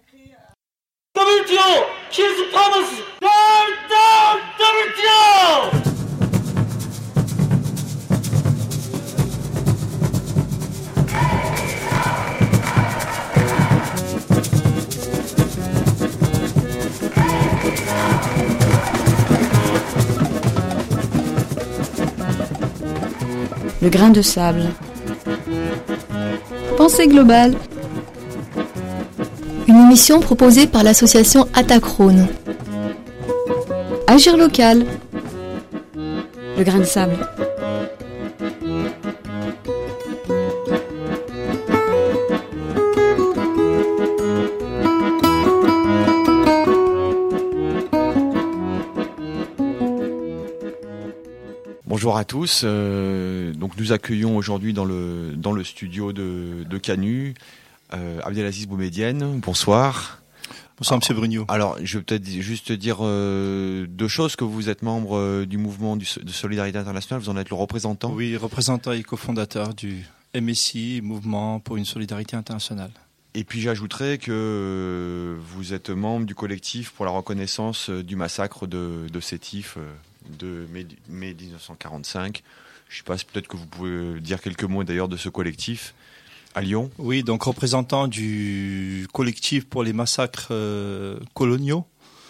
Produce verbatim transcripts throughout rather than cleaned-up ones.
Le grain de sable. Pensée globale. Une émission proposée par l'association Atacrone. Agir local. Le grain de sable. Bonjour à tous. Euh, donc nous accueillons aujourd'hui dans le dans le studio de, de Canu euh, Abdelaziz Boumedienne. Bonsoir. Bonsoir Monsieur Brugnot. Alors je vais peut-être juste dire euh, deux choses, que vous êtes membre euh, du mouvement du, de Solidarité Internationale, vous en êtes le représentant. Oui, représentant et cofondateur du M S I, Mouvement pour une Solidarité Internationale. Et puis j'ajouterais que euh, vous êtes membre du collectif pour la reconnaissance du massacre de, de Sétif euh, de mai, mai dix-neuf cent quarante-cinq. Je ne sais pas, peut-être que vous pouvez dire quelques mots d'ailleurs de ce collectif à Lyon. Oui, donc représentant du collectif pour les massacres euh, coloniaux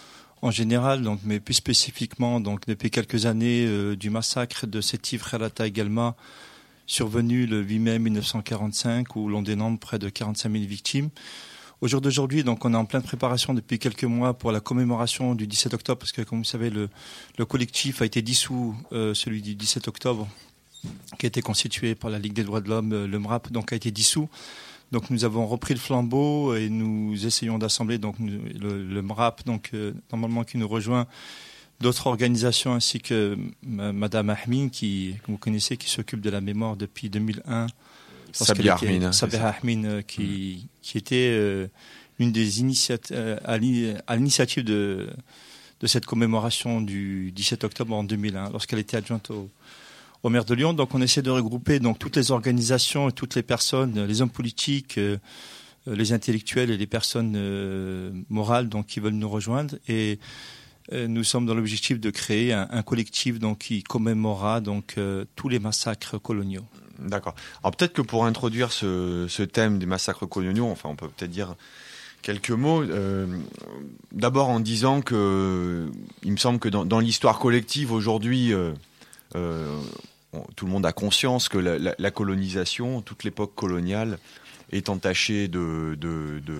en général, donc, mais plus spécifiquement donc, depuis quelques années euh, du massacre de Sétif Kherata également, survenu le huit mai mille neuf cent quarante-cinq, où l'on dénombre près de quarante-cinq mille victimes. Au jour d'aujourd'hui, donc, on est en pleine préparation depuis quelques mois pour la commémoration du dix-sept octobre, parce que, comme vous savez, le, le collectif a été dissous, euh, celui du dix-sept octobre, qui a été constitué par la Ligue des droits de l'homme, le M R A P, donc a été dissous. Donc, nous avons repris le flambeau et nous essayons d'assembler donc nous, le, le M R A P, donc euh, normalement qui nous rejoint, d'autres organisations ainsi que euh, Madame Ahmin, qui, que vous connaissez, qui s'occupe de la mémoire depuis deux mille un. Sabia Ahmin. Sabia Ahmin, euh, qui, qui était euh, une des initiatives, euh, à l'initiative de, de cette commémoration du dix-sept octobre en deux mille un, lorsqu'elle était adjointe au, au maire de Lyon. Donc on essaie de regrouper donc, toutes les organisations et toutes les personnes, les hommes politiques, euh, les intellectuels et les personnes euh, morales donc, qui veulent nous rejoindre. Et euh, nous sommes dans l'objectif de créer un, un collectif donc, qui commémorera donc, euh, tous les massacres coloniaux. D'accord. Alors peut-être que pour introduire ce, ce thème des massacres coloniaux, enfin on peut peut-être dire quelques mots. Euh, d'abord en disant que il me semble que dans, dans l'histoire collective aujourd'hui, euh, euh, on, tout le monde a conscience que la, la, la colonisation, toute l'époque coloniale, est entachée de, de, de,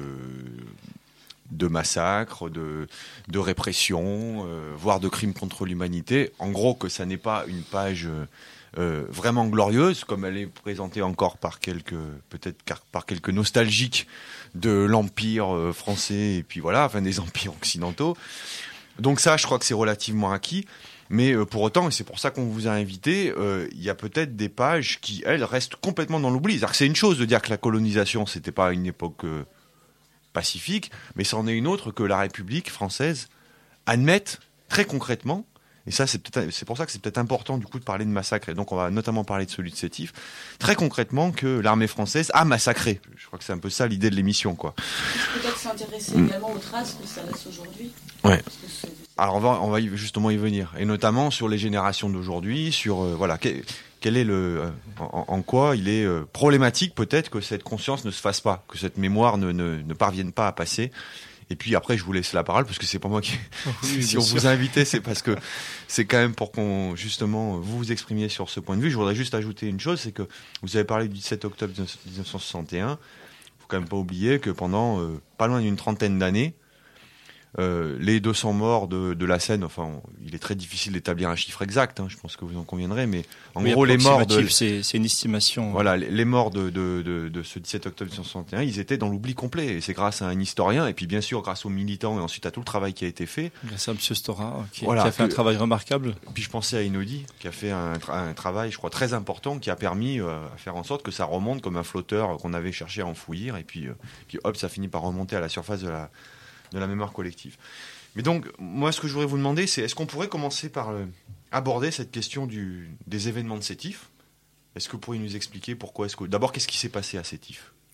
de massacres, de, de répression, euh, voire de crimes contre l'humanité. En gros, que ça n'est pas une page Euh, vraiment glorieuse, comme elle est présentée encore par quelques, peut-être par quelques nostalgiques de l'empire euh, français et puis voilà, enfin des empires occidentaux. Donc ça, je crois que c'est relativement acquis. Mais euh, pour autant, et c'est pour ça qu'on vous a invité, euh, il y a peut-être des pages qui, elles, restent complètement dans l'oubli. C'est-à-dire que c'est une chose de dire que la colonisation, c'était pas une époque euh, pacifique, mais c'en est une autre que la République française admette très concrètement. Et ça, c'est, peut-être, c'est pour ça que c'est peut-être important du coup de parler de massacre. Et donc on va notamment parler de celui de Sétif. Très concrètement, que l'armée française a massacré. Je crois que c'est un peu ça l'idée de l'émission, quoi. Peut-être s'intéresser mmh. également aux traces que ça laisse aujourd'hui. Ouais. Alors on va, on va y, justement y venir. Et notamment sur les générations d'aujourd'hui, sur euh, voilà, quel, quel est le, euh, en, en quoi il est euh, problématique peut-être que cette conscience ne se fasse pas, que cette mémoire ne, ne, ne parvienne pas à passer. Et puis après, je vous laisse la parole parce que c'est pas moi qui. Oui, si on sûr. Vous a invité, c'est parce que c'est quand même pour qu'on justement vous vous exprimiez sur ce point de vue. Je voudrais juste ajouter une chose, c'est que vous avez parlé du dix-sept octobre dix-neuf cent soixante et un. Faut quand même pas oublier que pendant euh, pas loin d'une trentaine d'années, euh, les deux cents morts de, de la Seine, enfin, on, il est très difficile d'établir un chiffre exact. Hein, je pense que vous en conviendrez, mais en oui, gros, les morts de c'est, c'est une estimation. Voilà, les, les morts de, de, de, de ce dix-sept octobre dix-neuf cent soixante et un, ils étaient dans l'oubli complet. Et c'est grâce à un historien, et puis bien sûr grâce aux militants, et ensuite à tout le travail qui a été fait. Grâce à M. Stora, qui, voilà, qui a fait que, un travail remarquable. Puis je pensais à Inaudi, qui a fait un, tra- un travail, je crois, très important, qui a permis euh, à faire en sorte que ça remonte comme un flotteur qu'on avait cherché à enfouir, et puis, euh, puis hop, ça finit par remonter à la surface de la, de la mémoire collective. Mais donc, moi, ce que je voudrais vous demander, c'est est-ce qu'on pourrait commencer par euh, aborder cette question du, des événements de Sétif ? Est-ce que vous pourriez nous expliquer pourquoi est-ce que... D'abord, qu'est-ce qui s'est passé à Sétif ?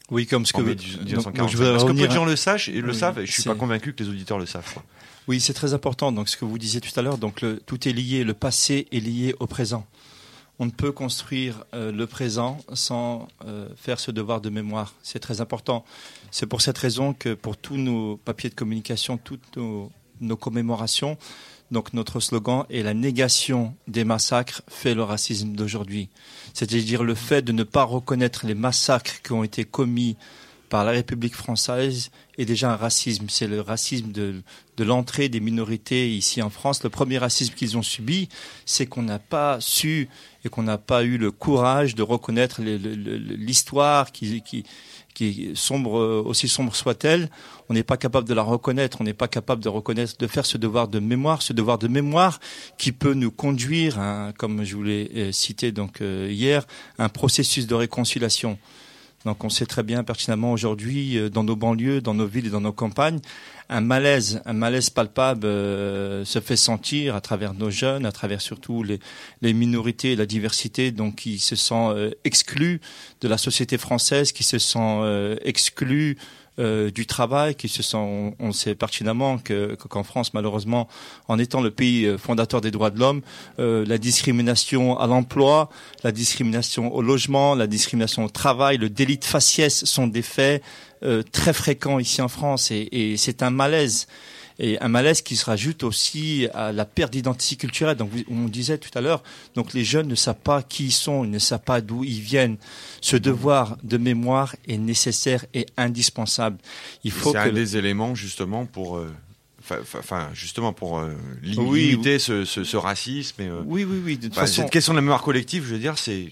Oui, comme ce que en mai donc, dix-neuf cent quarante-cinq. donc je voudrais Parce que peu de revenir gens le sachent et le Oui, savent, et je suis c'est- pas convaincu que les auditeurs le savent, quoi. Oui, c'est très important. Donc, ce que vous disiez tout à l'heure, donc le, tout est lié. Le passé est lié au présent. On ne peut construire euh, le présent sans euh, faire ce devoir de mémoire. C'est très important. C'est pour cette raison que pour tous nos papiers de communication, toutes nos, nos commémorations, donc notre slogan est la négation des massacres fait le racisme d'aujourd'hui. C'est-à-dire le fait de ne pas reconnaître les massacres qui ont été commis par la République française est déjà un racisme. C'est le racisme de, de l'entrée des minorités ici en France. Le premier racisme qu'ils ont subi, c'est qu'on n'a pas su et qu'on n'a pas eu le courage de reconnaître les, le, le, l'histoire qui, qui, qui sombre, aussi sombre soit-elle. On n'est pas capable de la reconnaître. On n'est pas capable de reconnaître, de faire ce devoir de mémoire, ce devoir de mémoire qui peut nous conduire, hein, comme je vous l'ai cité donc euh, hier, à un processus de réconciliation. Donc on sait très bien pertinemment aujourd'hui, euh, dans nos banlieues, dans nos villes et dans nos campagnes, un malaise, un malaise palpable euh, se fait sentir à travers nos jeunes, à travers surtout les, les minorités et la diversité, donc qui se sent euh, exclus de la société française, qui se sent euh, exclus Euh, du travail, qui se sent, on, on sait pertinemment que, qu'en France, malheureusement, en étant le pays fondateur des droits de l'homme, euh, la discrimination à l'emploi, la discrimination au logement, la discrimination au travail, le délit de faciès sont des faits euh, très fréquents ici en France, et, et c'est un malaise. Et un malaise qui se rajoute aussi à la perte d'identité culturelle. Donc, on disait tout à l'heure, donc les jeunes ne savent pas qui ils sont, ils ne savent pas d'où ils viennent. Ce devoir de mémoire est nécessaire et indispensable. Il faut c'est que un des éléments justement pour, enfin, euh, justement pour euh, limiter oui, oui. Ce, ce, ce racisme. Et, euh, oui, oui, oui. De toute bah, façon, cette question de la mémoire collective, je veux dire, c'est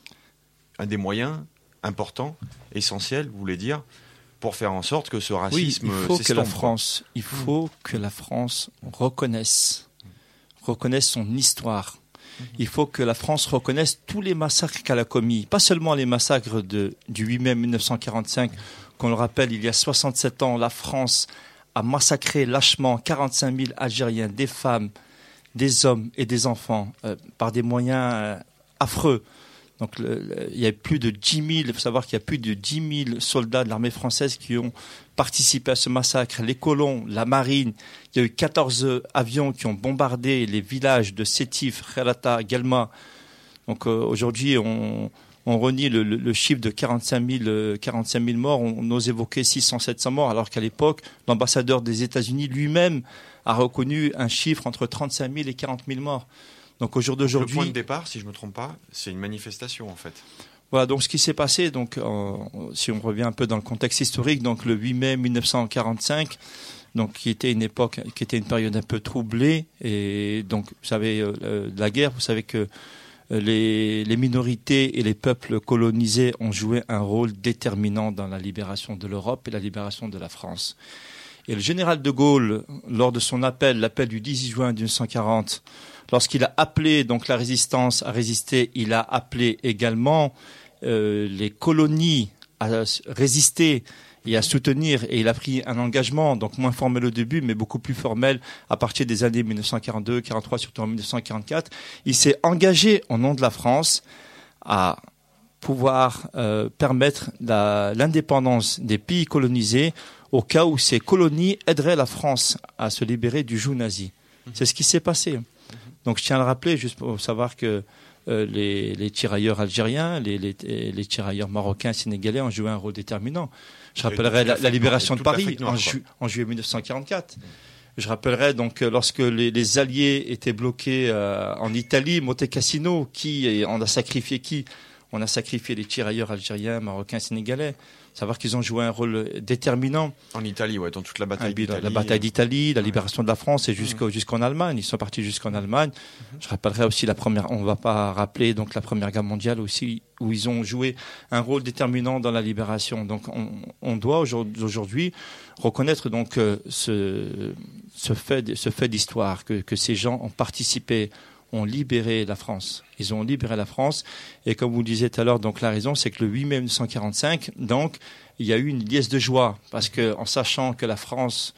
un des moyens importants, essentiels, vous voulez dire, pour faire en sorte que ce racisme oui, il faut que la s'estompe. France, il faut que la France reconnaisse, reconnaisse son histoire. Il faut que la France reconnaisse tous les massacres qu'elle a commis, pas seulement les massacres de, du huit mai mille neuf cent quarante-cinq, qu'on le rappelle, il y a soixante-sept ans, la France a massacré lâchement quarante-cinq mille Algériens, des femmes, des hommes et des enfants, euh, par des moyens euh, affreux. Donc, le, le, il y a plus de dix mille, il faut savoir qu'il y a plus de dix mille soldats de l'armée française qui ont participé à ce massacre. Les colons, la marine, il y a eu quatorze avions qui ont bombardé les villages de Sétif, Kherata, Guelma. Donc, euh, aujourd'hui, on, on renie le, le, le chiffre de quarante-cinq mille morts. On, on ose évoquer six cents, sept cents morts, alors qu'à l'époque, l'ambassadeur des États-Unis lui-même a reconnu un chiffre entre trente-cinq mille et quarante mille morts. Donc au jour d'aujourd'hui, le point de départ, si je ne me trompe pas, c'est une manifestation en fait. Voilà, donc ce qui s'est passé, donc euh, si on revient un peu dans le contexte historique, donc le huit mai mille neuf cent quarante-cinq, donc qui était une époque, qui était une période un peu troublée, et donc vous savez euh, la guerre, vous savez que euh, les, les minorités et les peuples colonisés ont joué un rôle déterminant dans la libération de l'Europe et la libération de la France. Et le général de Gaulle, lors de son appel, l'appel du dix-huit juin mille neuf cent quarante, lorsqu'il a appelé donc la résistance à résister, il a appelé également euh, les colonies à résister et à soutenir. Et il a pris un engagement, donc moins formel au début, mais beaucoup plus formel à partir des années mille neuf cent quarante-deux, quarante-trois, surtout en mille neuf cent quarante-quatre. Il s'est engagé au nom de la France à pouvoir euh, permettre la, l'indépendance des pays colonisés au cas où ces colonies aideraient la France à se libérer du joug nazi. C'est ce qui s'est passé. Donc je tiens à le rappeler, juste pour savoir que euh, les, les tirailleurs algériens, les, les, les tirailleurs marocains, sénégalais ont joué un rôle déterminant. Je rappellerai la, la libération de Paris en, ju- en juillet mille neuf cent quarante-quatre. Je rappellerai donc lorsque les, les Alliés étaient bloqués euh, en Italie, Monte Cassino, qui on a sacrifié qui On a sacrifié les tirailleurs algériens, marocains, sénégalais. Savoir qu'ils ont joué un rôle déterminant. En Italie, ouais, dans toute la bataille d'Italie. La bataille d'Italie, la libération de la France et jusqu'au, jusqu'en Allemagne. Ils sont partis jusqu'en Allemagne. Je rappellerai aussi la première, on ne va pas rappeler donc la Première Guerre mondiale aussi, où ils ont joué un rôle déterminant dans la libération. Donc on, on doit aujourd'hui reconnaître donc ce, ce fait, ce fait d'histoire, que, que ces gens ont participé, ont libéré la France. Ils ont libéré la France. Et comme vous le disiez tout à l'heure, donc la raison, c'est que le huit mai mille neuf cent quarante-cinq, donc, il y a eu une liesse de joie. Parce que, en sachant que la France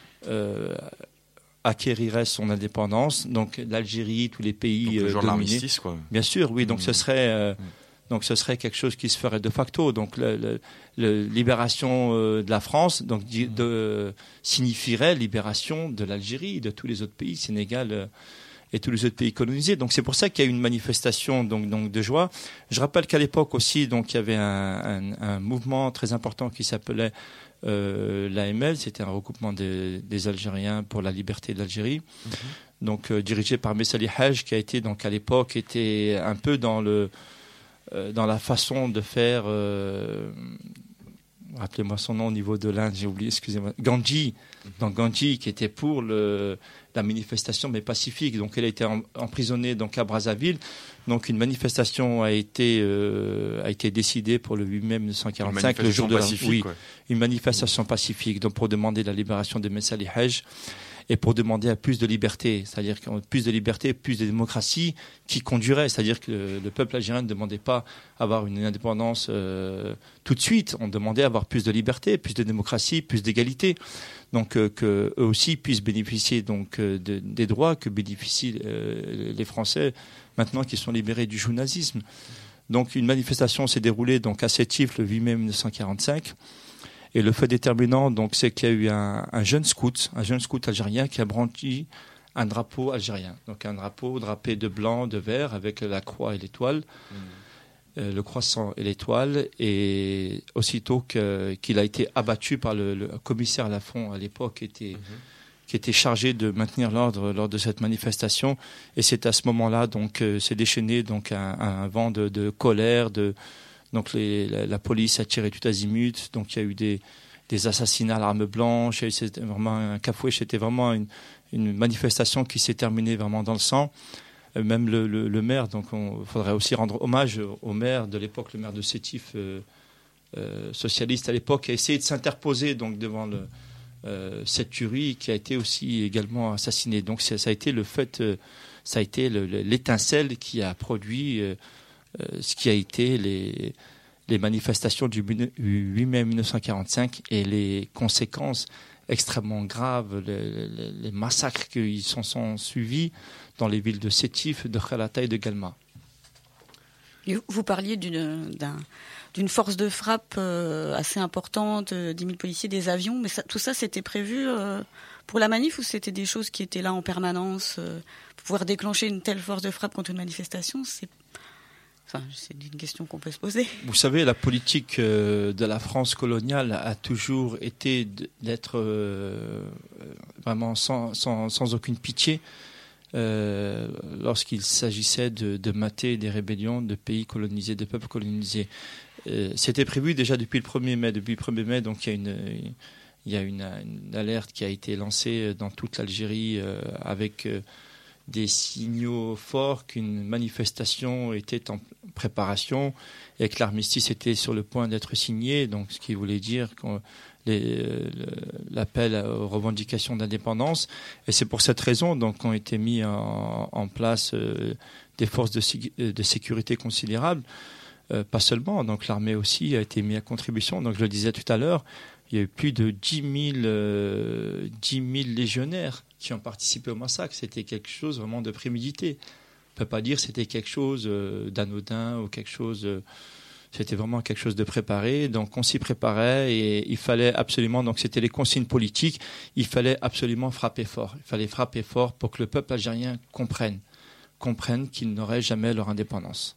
euh, acquérirait son indépendance, donc l'Algérie, tous les pays donc, le euh, jour dominés. de l'armistice, quoi. Bien sûr, oui. Donc, mmh. ce serait, euh, Donc ce serait quelque chose qui se ferait de facto. Donc la libération euh, de la France donc, de, de, signifierait libération de l'Algérie, de tous les autres pays, Sénégal euh, et tous les autres pays colonisés. Donc c'est pour ça qu'il y a eu une manifestation donc, donc, de joie. Je rappelle qu'à l'époque aussi, donc, il y avait un, un, un mouvement très important qui s'appelait euh, l'A M L. C'était un regroupement des, des Algériens pour la liberté de l'Algérie. Mm-hmm. Donc euh, dirigé par Messali Haj, qui a été donc à l'époque était un peu dans le euh, dans la façon de faire. Euh, rappelez-moi son nom au niveau de l'Inde, j'ai oublié, excusez-moi. Gandhi, donc Gandhi qui était pour le, la manifestation mais pacifique. Donc elle a été en, emprisonnée donc à Brazzaville. Donc une manifestation a été euh, a été décidée pour le huit mai mille neuf cent quarante-cinq, le jour de la, oui, ouais. Une manifestation pacifique, donc pour demander la libération de Messali Haj. Et pour demander à plus de liberté, c'est-à-dire plus de liberté, plus de démocratie qui conduirait, c'est-à-dire que le, le peuple algérien ne demandait pas avoir une indépendance euh, tout de suite, on demandait avoir plus de liberté, plus de démocratie, plus d'égalité, donc euh, que eux aussi puissent bénéficier donc euh, de, des droits que bénéficient euh, les Français maintenant qu'ils sont libérés du joug nazisme. Donc une manifestation s'est déroulée donc à Sétif le huit mai mille neuf cent quarante-cinq. Et le fait déterminant, donc, c'est qu'il y a eu un, un jeune scout, un jeune scout algérien qui a brandi un drapeau algérien. Donc, un drapeau drapé de blanc, de vert, avec la croix et l'étoile, mmh. euh, le croissant et l'étoile. Et aussitôt que, qu'il a été abattu par le, le commissaire Lafont, à l'époque, était, mmh. qui était chargé de maintenir l'ordre lors de cette manifestation. Et c'est à ce moment-là, donc, euh, s'est déchaîné, donc, un, un vent de, de colère, de, Donc les, la, la police a tiré tout azimut, donc il y a eu des, des assassinats à l'arme blanche, c'était vraiment un cafouet, c'était vraiment une, une manifestation qui s'est terminée vraiment dans le sang. Euh, même le, le, le maire, donc il faudrait aussi rendre hommage au maire de l'époque, le maire de Sétif, euh, euh, socialiste à l'époque, a essayé de s'interposer donc devant le, euh, cette tuerie qui a été aussi également assassinée. Donc ça, ça a été le fait, euh, ça a été le, l'étincelle qui a produit euh, Euh, ce qui a été les, les manifestations du huit mai mille neuf cent quarante-cinq et les conséquences extrêmement graves, les, les, les massacres qui s'en sont suivis dans les villes de Sétif, de Khalata et de Galma. Vous parliez d'une, d'un, d'une force de frappe euh, assez importante, dix mille policiers, des avions, mais ça, tout ça c'était prévu euh, pour la manif ou c'était des choses qui étaient là en permanence euh, pour pouvoir déclencher une telle force de frappe contre une manifestation, c'est... Enfin, c'est une question qu'on peut se poser. Vous savez, la politique de la France coloniale a toujours été d'être vraiment sans, sans, sans aucune pitié euh, lorsqu'il s'agissait de, de mater des rébellions de pays colonisés, de peuples colonisés. Euh, c'était prévu déjà depuis le premier mai. Depuis le premier mai, donc il y a une, il y a une, une alerte qui a été lancée dans toute l'Algérie euh, avec... Euh, des signaux forts qu'une manifestation était en préparation et que l'armistice était sur le point d'être signé, donc ce qui voulait dire que les, l'appel aux revendications d'indépendance. Et c'est pour cette raison donc qu'ont été mis en, en place euh, des forces de, de sécurité considérables. Euh, pas seulement, donc l'armée aussi a été mise à contribution. Donc je le disais tout à l'heure, il y a eu plus de dix mille, euh, dix mille légionnaires qui ont participé au massacre. C'était quelque chose vraiment de prémédité. On ne peut pas dire que c'était quelque chose euh, d'anodin ou quelque chose... Euh, c'était vraiment quelque chose de préparé. Donc on s'y préparait et il fallait absolument... Donc c'était les consignes politiques. Il fallait absolument frapper fort. Il fallait frapper fort pour que le peuple algérien comprenne, comprenne qu'ils n'auraient jamais leur indépendance.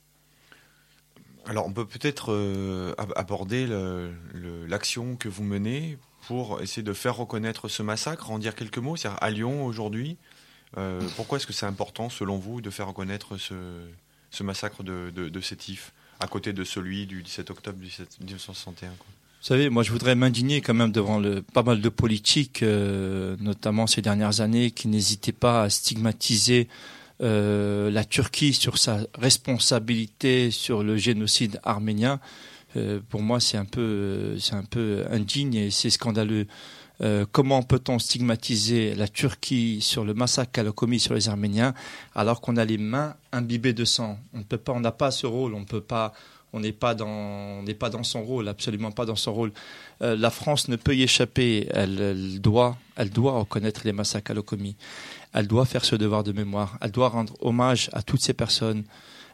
Alors on peut peut-être euh, aborder le, le, l'action que vous menez pour essayer de faire reconnaître ce massacre, en dire quelques mots. C'est-à-dire à Lyon aujourd'hui, euh, pourquoi est-ce que c'est important selon vous de faire reconnaître ce, ce massacre de, de, de Sétif à côté de celui du dix-sept octobre mille neuf cent soixante et un, quoi. Vous savez, moi je voudrais m'indigner quand même devant le, pas mal de politiques, euh, notamment ces dernières années, qui n'hésitaient pas à stigmatiser Euh, la Turquie sur sa responsabilité sur le génocide arménien. Euh, pour moi, c'est un peu, euh, c'est un peu indigne et c'est scandaleux. Euh, comment peut-on stigmatiser la Turquie sur le massacre qu'elle a commis sur les Arméniens alors qu'on a les mains imbibées de sang? On ne peut pas, on n'a pas ce rôle, on ne peut pas. On n'est pas dans, on n'est pas dans son rôle, absolument pas dans son rôle. Euh, la France ne peut y échapper. Elle, elle doit, elle doit reconnaître les massacres qu'elle a commis. Elle doit faire ce devoir de mémoire. Elle doit rendre hommage à toutes ces personnes.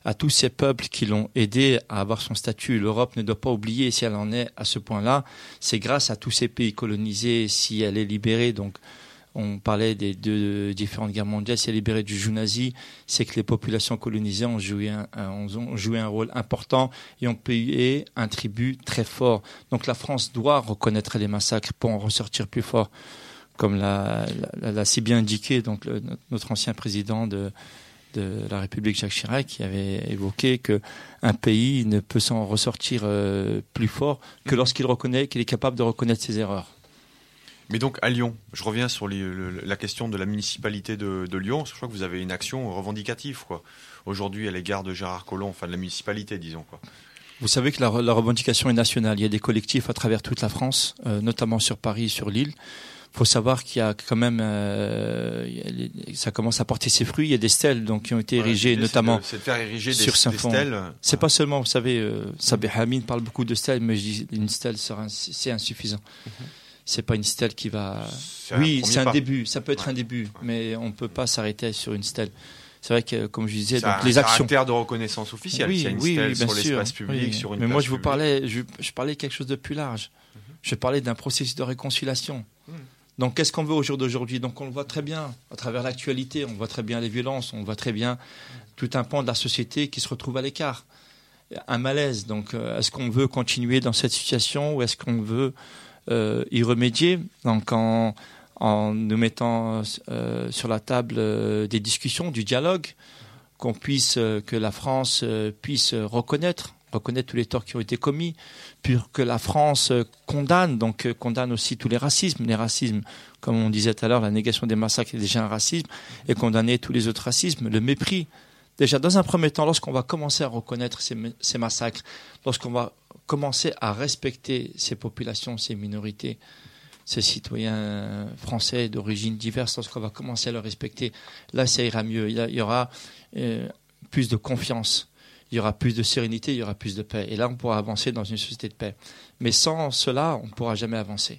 à tous ces peuples qui l'ont aidé à avoir son statut. L'Europe ne doit pas oublier, si elle en est à ce point-là, c'est grâce à tous ces pays colonisés, si elle est libérée. Donc, on parlait des deux différentes guerres mondiales, si elle est libérée du joug nazi, c'est que les populations colonisées ont joué un, ont joué un rôle important et ont payé un tribut très fort. Donc, la France doit reconnaître les massacres pour en ressortir plus fort, comme l'a, l'a, l'a si bien indiqué donc le, notre ancien président de de la République, Jacques Chirac, qui avait évoqué qu'un pays ne peut s'en ressortir euh, plus fort que lorsqu'il reconnaît qu'il est capable de reconnaître ses erreurs. Mais donc à Lyon, je reviens sur les, le, la question de la municipalité de, de Lyon, parce que je crois que vous avez une action revendicative, quoi. Aujourd'hui, à l'égard de Gérard Collomb, enfin de la municipalité, disons, quoi. Vous savez que la, la revendication est nationale. Il y a des collectifs à travers toute la France, euh, notamment sur Paris, sur l'île. Il faut savoir qu'il y a quand même, euh, ça commence à porter ses fruits. Il y a des stèles donc qui ont été érigées, ouais, notamment c'est de, c'est de faire ériger sur des, Saint-Fond. Des stèles. C'est pas seulement, vous savez, euh, Sabih Hamid parle beaucoup de stèles, mais je dis une stèle sera, c'est insuffisant. Mm-hmm. C'est pas une stèle qui va. C'est oui, c'est un pas. début. Ça peut être ouais. un début, ouais. mais on peut pas s'arrêter sur une stèle. C'est vrai que, comme je disais, donc un les actions. Caractère de reconnaissance officielle. Oui, il y a une oui, stèle oui, sur sûr. l'espace public, oui. sur une. Mais place moi, je vous publique. parlais, je, je parlais de quelque chose de plus large. Mm-hmm. Je parlais d'un processus de réconciliation. Mm. Donc, qu'est-ce qu'on veut au jour d'aujourd'hui ? Donc, on le voit très bien à travers l'actualité, on voit très bien les violences, on voit très bien tout un pan de la société qui se retrouve à l'écart. Un malaise. Donc, euh, est-ce qu'on veut continuer dans cette situation ou est-ce qu'on veut euh, y remédier ? Donc, en, en nous mettant euh, sur la table euh, des discussions, du dialogue, qu'on puisse, euh, que la France euh, puisse reconnaître reconnaître tous les torts qui ont été commis, puis que la France condamne, donc condamne aussi tous les racismes. Les racismes, comme on disait tout à l'heure, la négation des massacres est déjà un racisme, et condamner tous les autres racismes, le mépris. Déjà, dans un premier temps, lorsqu'on va commencer à reconnaître ces, ces massacres, lorsqu'on va commencer à respecter ces populations, ces minorités, ces citoyens français d'origine diverse, lorsqu'on va commencer à les respecter, là, ça ira mieux. Il y aura euh, plus de confiance. Il y aura plus de sérénité, il y aura plus de paix. Et là, on pourra avancer dans une société de paix. Mais sans cela, on ne pourra jamais avancer.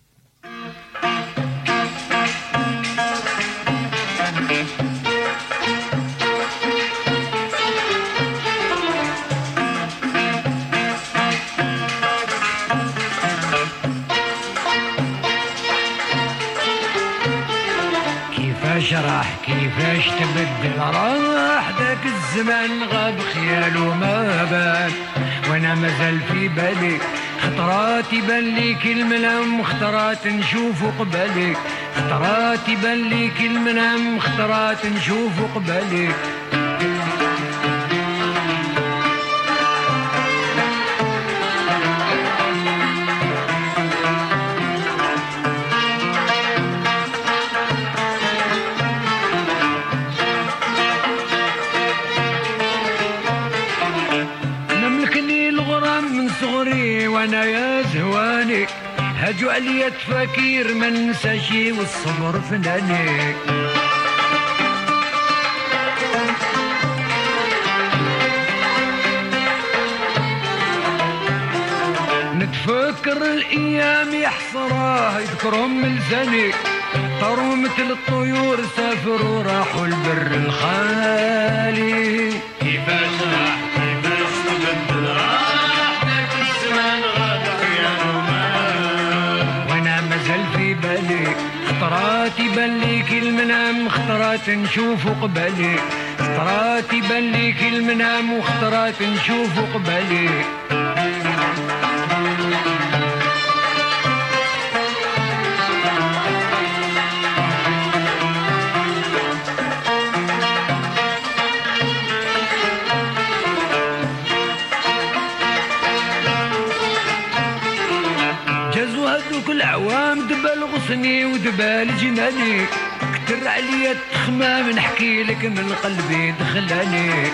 كيفاش راح كيفاش تبدل راح ذاك الزمان غاب خياله ما بان وانا مازال في بالي خطرات يبان لي كل منام خطرات نشوفو قبالي خطرات يبان لي كل منام خطرات نشوفو قبالي وانا يا زواني هاجوا عليا تفاكير ما ننساشي والصبر فناني نتفكر الايام يحصراه يذكرهم من لساني طاروا مثل الطيور سافروا راحوا البر الخالي كيفاش راح كيفاش تبدل راح خطرات يبان لي كل منام خطرات نشوفو قبالي خطرات يبان لي كل منام وخطرات نشوفو قبالي كل عوام دبال غصني ودبال جناني كتر عليا التخمام نحكي لك من قلبي دخلاني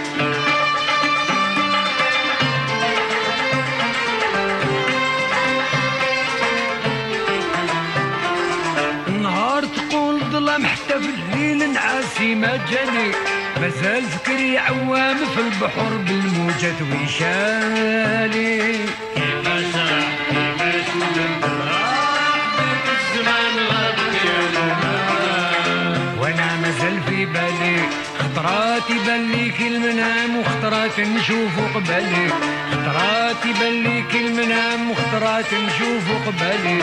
النهار تقول ظلام حتى في الليل نعاسي ما جاني مازال فكري عوام في البحر بالموجات ويشالي كيفاش راح كيفاش ندبر وانا مازال في بالي خطرات يبان ليك المنام وخطرات نشوفو قبالي خطرات يبان ليك المنام وخطرات نشوفو قبالي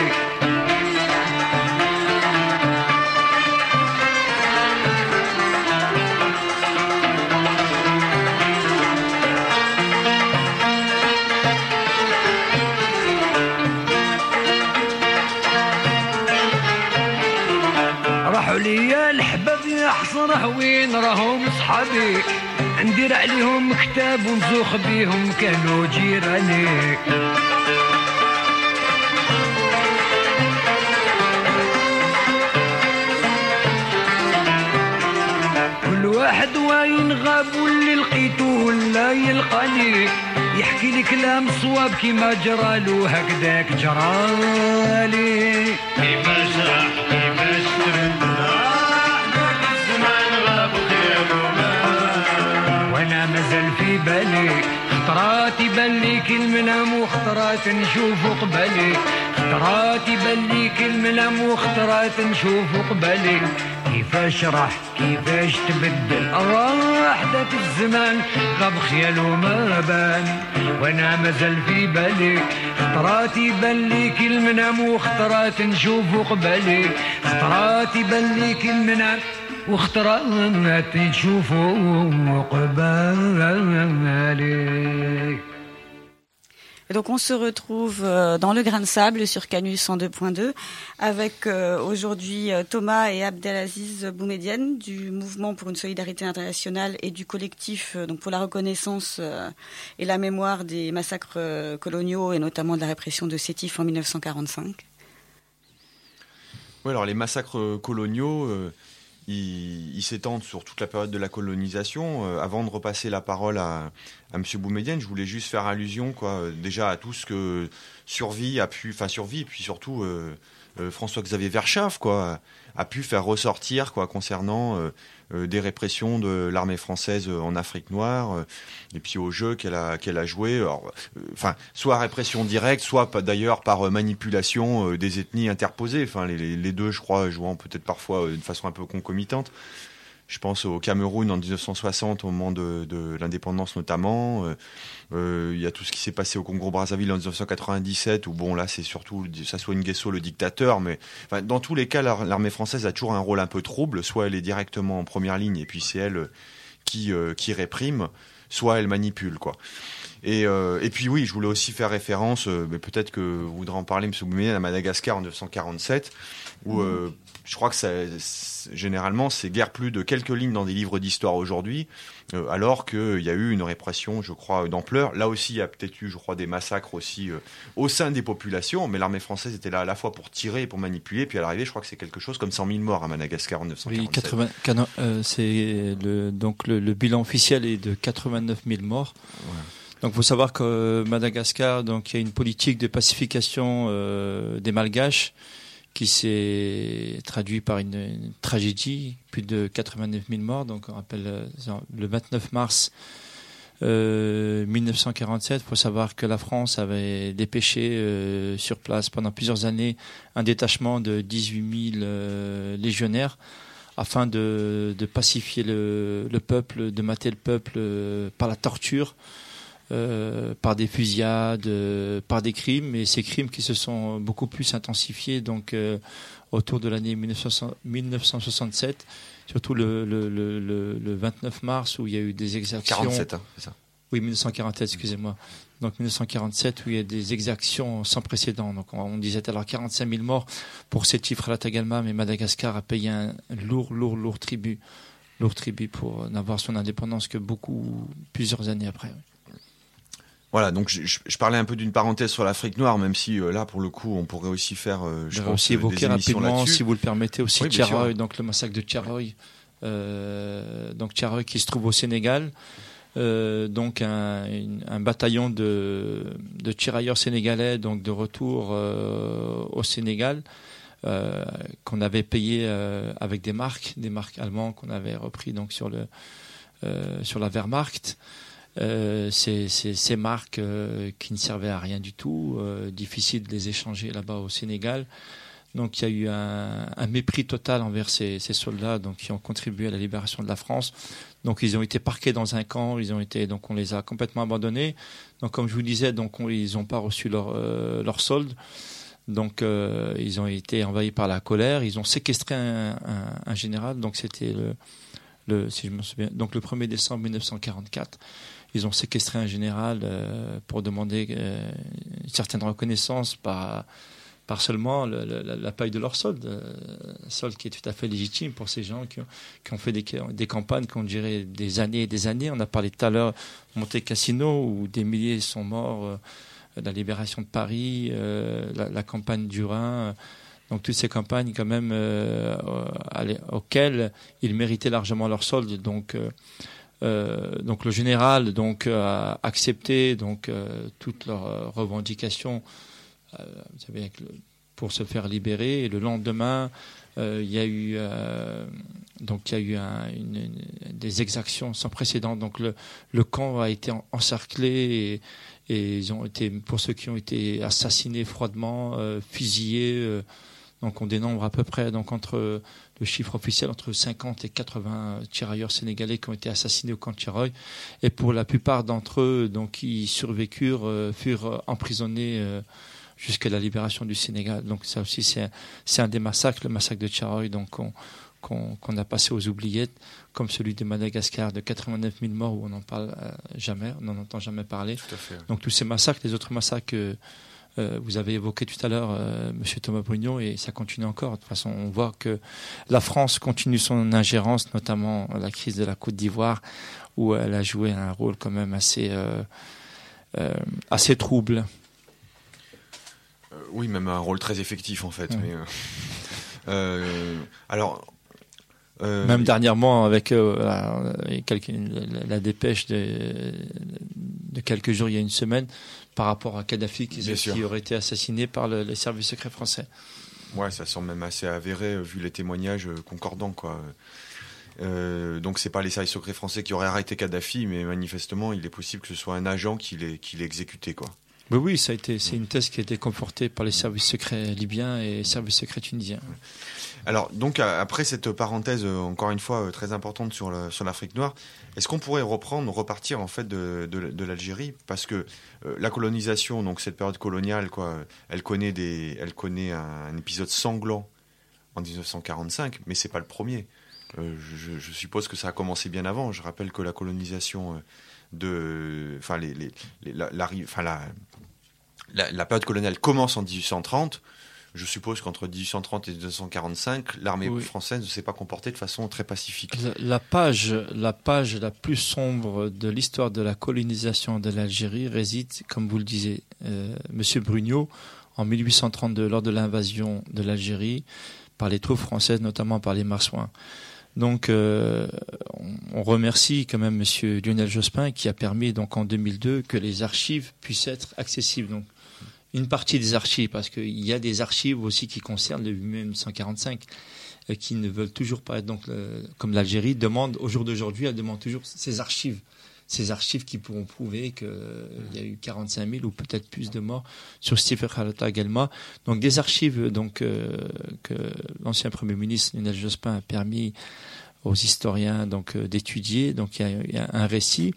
ليا الحباب يا حصره وين راهم صحابي ندير عليهم كتاب ونزوخ بيهم كانوا جيراني كل واحد وين غاب واللي لقيته ولا يلقاني يحكي لي كلام صواب كيما جرالو هكذاك جرالي كيفاش راح كيفاش ترد وانا مازال في بالي خطرات يبان ليك المنام وخطرات نشوفو قبالي خطرات يبان ليك المنام وخطرات نشوفو قبالي كيفاش راح كيفاش تبدل راح داك الزمان غاب خيالو ما بان وانا مازال في بالي خطرات يبان ليك المنام وخطرات نشوفو قبالي خطرات يبان ليك المنام واخترات نشوفو قبالي. Et donc on se retrouve dans le Grain de Sable sur Canus cent deux point deux avec euh, aujourd'hui Thomas et Abdelaziz Boumedienne du mouvement pour une solidarité internationale et du collectif euh, donc pour la reconnaissance euh, et la mémoire des massacres euh, coloniaux et notamment de la répression de Sétif en mille neuf cent quarante-cinq. Oui, alors les massacres coloniaux, euh, ils, ils s'étendent sur toute la période de la colonisation. Euh, avant de repasser la parole à, à M. Boumedienne, je voulais juste faire allusion, quoi, déjà à tout ce que Survie a pu, enfin Survie, et puis surtout euh, euh, François-Xavier Verschaff, quoi, a pu faire ressortir, quoi, concernant euh, euh, des répressions de l'armée française en Afrique noire, euh, et puis au jeu qu'elle a qu'elle a joué, enfin euh, soit répression directe, soit d'ailleurs par manipulation euh, des ethnies interposées, enfin les, les deux, je crois, jouant peut-être parfois euh, de façon un peu concomitante. Je pense au Cameroun en dix-neuf cent soixante, au moment de, de l'indépendance notamment. Euh, euh, il y a tout ce qui s'est passé au Congo-Brazzaville en dix-neuf cent quatre-vingt-dix-sept, où bon là c'est surtout Sassou Nguesso le dictateur, mais enfin, dans tous les cas l'armée française a toujours un rôle un peu trouble. Soit elle est directement en première ligne et puis c'est elle qui euh, qui réprime, soit elle manipule, quoi. Et, euh, et puis oui, je voulais aussi faire référence, euh, mais peut-être que vous voudrez en parler, M. Boumedienne, à Madagascar en dix-neuf cent quarante-sept, où euh, je crois que ça, généralement, c'est guère plus de quelques lignes dans des livres d'histoire aujourd'hui, euh, alors qu'il y a eu une répression, je crois, d'ampleur. Là aussi, il y a peut-être eu, je crois, des massacres aussi euh, au sein des populations, mais l'armée française était là à la fois pour tirer et pour manipuler. Puis à l'arrivée, je crois que c'est quelque chose comme cent mille morts à Madagascar en dix-neuf cent quarante-sept. Oui, quatre-vingts, euh, c'est le, donc le, le bilan officiel est de quatre-vingt-neuf mille morts. Ouais. Donc, il faut savoir que Madagascar, donc, il y a une politique de pacification euh, des Malgaches qui s'est traduite par une, une tragédie, plus de quatre-vingt-neuf mille morts. Donc, on rappelle euh, le vingt-neuf mars euh, mille neuf cent quarante-sept. Il faut savoir que la France avait dépêché euh, sur place pendant plusieurs années un détachement de dix-huit mille euh, légionnaires afin de, de pacifier le, le peuple, de mater le peuple euh, par la torture. Euh, par des fusillades, euh, par des crimes, et ces crimes qui se sont beaucoup plus intensifiés donc euh, autour de l'année mille neuf cent soixante-sept, surtout le, le, le, le vingt-neuf mars où il y a eu des exactions. quarante-sept, hein, c'est ça. Oui, mille neuf cent quarante-sept, excusez-moi. Donc mille neuf cent quarante-sept où il y a des exactions sans précédent. Donc on, on disait alors quarante-cinq mille morts pour Sétif, Relatagalma, mais Madagascar a payé un lourd, lourd, lourd tribut, lourd tribut pour n'avoir son indépendance que beaucoup, plusieurs années après. Voilà, donc je, je, je parlais un peu d'une parenthèse sur l'Afrique noire, même si euh, là, pour le coup, on pourrait aussi faire, euh, je pense, aussi évoquer des émissions rapidement, là-dessus. Si vous le permettez, aussi oui, Thiaroye, donc le massacre de Thiaroye, euh, donc Thiaroye qui se trouve au Sénégal, euh, donc un, une, un bataillon de, de tirailleurs sénégalais, donc de retour euh, au Sénégal, euh, qu'on avait payé euh, avec des marques, des marques allemandes qu'on avait repris donc sur le euh, sur la Wehrmacht. Euh, ces, ces, ces marques euh, qui ne servaient à rien du tout, euh, difficile de les échanger là-bas au Sénégal. Donc il y a eu un, un mépris total envers ces, ces soldats donc, qui ont contribué à la libération de la France. Donc ils ont été parqués dans un camp, ils ont été, donc on les a complètement abandonnés. Donc comme je vous disais, donc on, ils n'ont pas reçu leur, euh, leur solde. Donc euh, ils ont été envahis par la colère. Ils ont séquestré un, un, un général. Donc c'était le, le, si je me souviens, donc le premier décembre mille neuf cent quarante-quatre. Ils ont séquestré un général euh, pour demander euh, une certaine reconnaissance par par seulement le, le, la paye de leur solde, euh, solde qui est tout à fait légitime pour ces gens qui ont, qui ont fait des, des campagnes qui ont duré des années et des années. On a parlé tout à l'heure Monte Cassino où des milliers sont morts, euh, la libération de Paris, euh, la, la campagne du Rhin. Euh, donc toutes ces campagnes quand même euh, euh, auxquelles ils méritaient largement leur solde. Donc euh, euh, donc le général donc a accepté donc euh, toutes leurs revendications. Euh, vous savez, avec le, pour se faire libérer. Et le lendemain, euh, il y a eu euh, donc il y a eu un, une, une, des exactions sans précédent. Donc le, le camp a été encerclé et, et ils ont été, pour ceux qui ont été assassinés froidement, euh, fusillés. Euh, donc on dénombre à peu près donc entre le chiffre officiel entre cinquante et quatre-vingts tirailleurs sénégalais qui ont été assassinés au camp de Thiaroye. Et pour la plupart d'entre eux, donc qui survécurent, euh, furent emprisonnés. Euh, jusqu'à la libération du Sénégal. Donc ça aussi, c'est un, c'est un des massacres, le massacre de Thiaroye, donc qu'on, qu'on, qu'on a passé aux oubliettes, comme celui de Madagascar de quatre-vingt-neuf mille morts où on n'en parle euh, jamais, on n'en entend jamais parler. Tout à fait, ouais. Donc tous ces massacres, les autres massacres que euh, vous avez évoqués tout à l'heure, euh, Monsieur Thomas Brugnaut, et ça continue encore. De toute façon, on voit que la France continue son ingérence, notamment la crise de la Côte d'Ivoire, où elle a joué un rôle quand même assez, euh, euh, assez trouble. Oui, même un rôle très effectif en fait. Mmh. Mais, euh, euh, alors, euh, même dernièrement avec euh, la, la, la dépêche de, de quelques jours, il y a une semaine, par rapport à Kadhafi qui, qui aurait été assassiné par le, les services secrets français. Ouais, ça semble même assez avéré vu les témoignages concordants, quoi. Euh, donc c'est pas les services secrets français qui auraient arrêté Kadhafi, mais manifestement, il est possible que ce soit un agent qui l'ait, qui l'ait exécuté, quoi. Mais oui, ça a été, c'est une thèse qui a été confortée par les services secrets libyens et les services secrets tunisiens. Alors, donc, après cette parenthèse, encore une fois, très importante sur, le, sur l'Afrique noire, est-ce qu'on pourrait reprendre, repartir, en fait, de, de, de l'Algérie ? Parce que euh, la colonisation, donc cette période coloniale, quoi, elle connaît, des, elle connaît un, un épisode sanglant en dix-neuf cent quarante-cinq, mais c'est pas le premier. Euh, je, je suppose que ça a commencé bien avant. Je rappelle que la colonisation de... Enfin, les, les, les, la, la, enfin la, la, la période coloniale commence en dix-huit cent trente. Je suppose qu'entre dix-huit cent trente et dix-neuf cent quarante-cinq, l'armée oui. française ne s'est pas comportée de façon très pacifique. La, la, page, la page la plus sombre de l'histoire de la colonisation de l'Algérie réside, comme vous le disiez, euh, Monsieur Brugnaut, en mille huit cent trente-deux, lors de l'invasion de l'Algérie par les troupes françaises, notamment par les Marsouins. Donc, euh, on remercie quand même Monsieur Lionel Jospin qui a permis, donc en deux mille deux, que les archives puissent être accessibles. Donc, une partie des archives, parce qu'il y a des archives aussi qui concernent le mille neuf cent quarante-cinq, euh, qui ne veulent toujours pas être, donc, le, comme l'Algérie demande, au jour d'aujourd'hui, elle demande toujours ces archives. Ces archives qui pourront prouver qu'il euh, y a eu quarante-cinq mille ou peut-être plus de morts sur Steve Khalata Gelma. Donc des archives donc, euh, que l'ancien Premier ministre Lionel Jospin a permis aux historiens donc, euh, d'étudier. Donc il y a, il y a un récit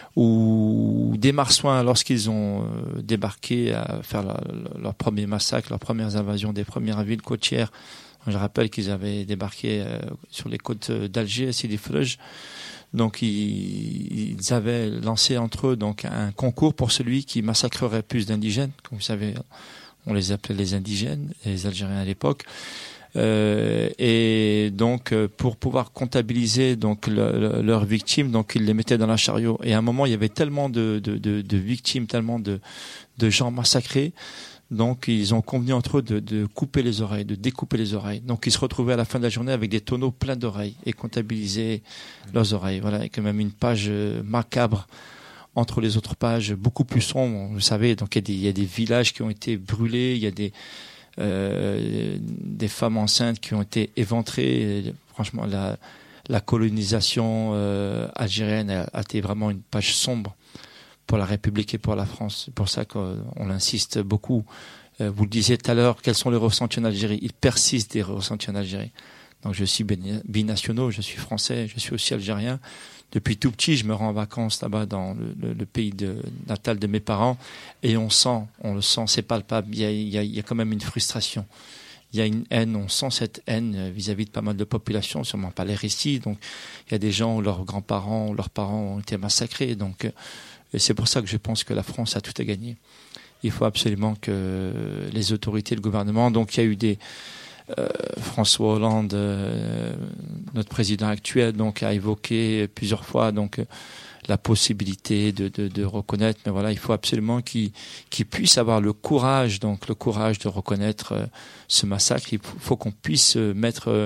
où des Marsouins, lorsqu'ils ont euh, débarqué à faire la, la, leur premier massacre, leurs premières invasions des premières villes côtières, je rappelle qu'ils avaient débarqué euh, sur les côtes d'Alger, à Sidi Frouj. Donc ils, ils avaient lancé entre eux donc un concours pour celui qui massacrerait plus d'indigènes. Comme vous savez, on les appelait les indigènes, les Algériens à l'époque. Euh, et donc pour pouvoir comptabiliser donc le, le, leurs victimes, donc ils les mettaient dans la chariot. Et à un moment, il y avait tellement de, de, de, de victimes, tellement de, de gens massacrés. Donc, ils ont convenu entre eux de, de couper les oreilles, de découper les oreilles. Donc, ils se retrouvaient à la fin de la journée avec des tonneaux pleins d'oreilles et comptabilisaient leurs oreilles. Voilà, et quand même une page macabre entre les autres pages, beaucoup plus sombres. Vous savez, donc il y a des, il y a des villages qui ont été brûlés, il y a des, euh, des femmes enceintes qui ont été éventrées. Et, franchement, la, la colonisation euh, algérienne a, a été vraiment une page sombre pour la République et pour la France. C'est pour ça qu'on insiste beaucoup. Euh, vous le disiez tout à l'heure, quels sont les ressentis en Algérie? Il persiste des ressentis en Algérie. Donc je suis binational, je suis français, je suis aussi algérien. Depuis tout petit, je me rends en vacances là-bas dans le, le, le pays de, natal de mes parents, et on sent, on le sent, c'est palpable. Il y a, il y a, il y a quand même une frustration. Il y a une haine, on sent cette haine vis-à-vis de pas mal de populations, sûrement pas les récits. Donc il y a des gens où leurs grands-parents, leurs parents ont été massacrés. Donc et c'est pour ça que je pense que la France a tout à gagner. Il faut absolument que les autorités, le gouvernement, donc il y a eu des Euh, François Hollande, euh, notre président actuel, donc a évoqué plusieurs fois donc euh, la possibilité de, de, de reconnaître, mais voilà, il faut absolument qu'il, qu'il puisse avoir le courage, donc le courage de reconnaître euh, ce massacre. Il faut qu'on puisse euh, mettre euh,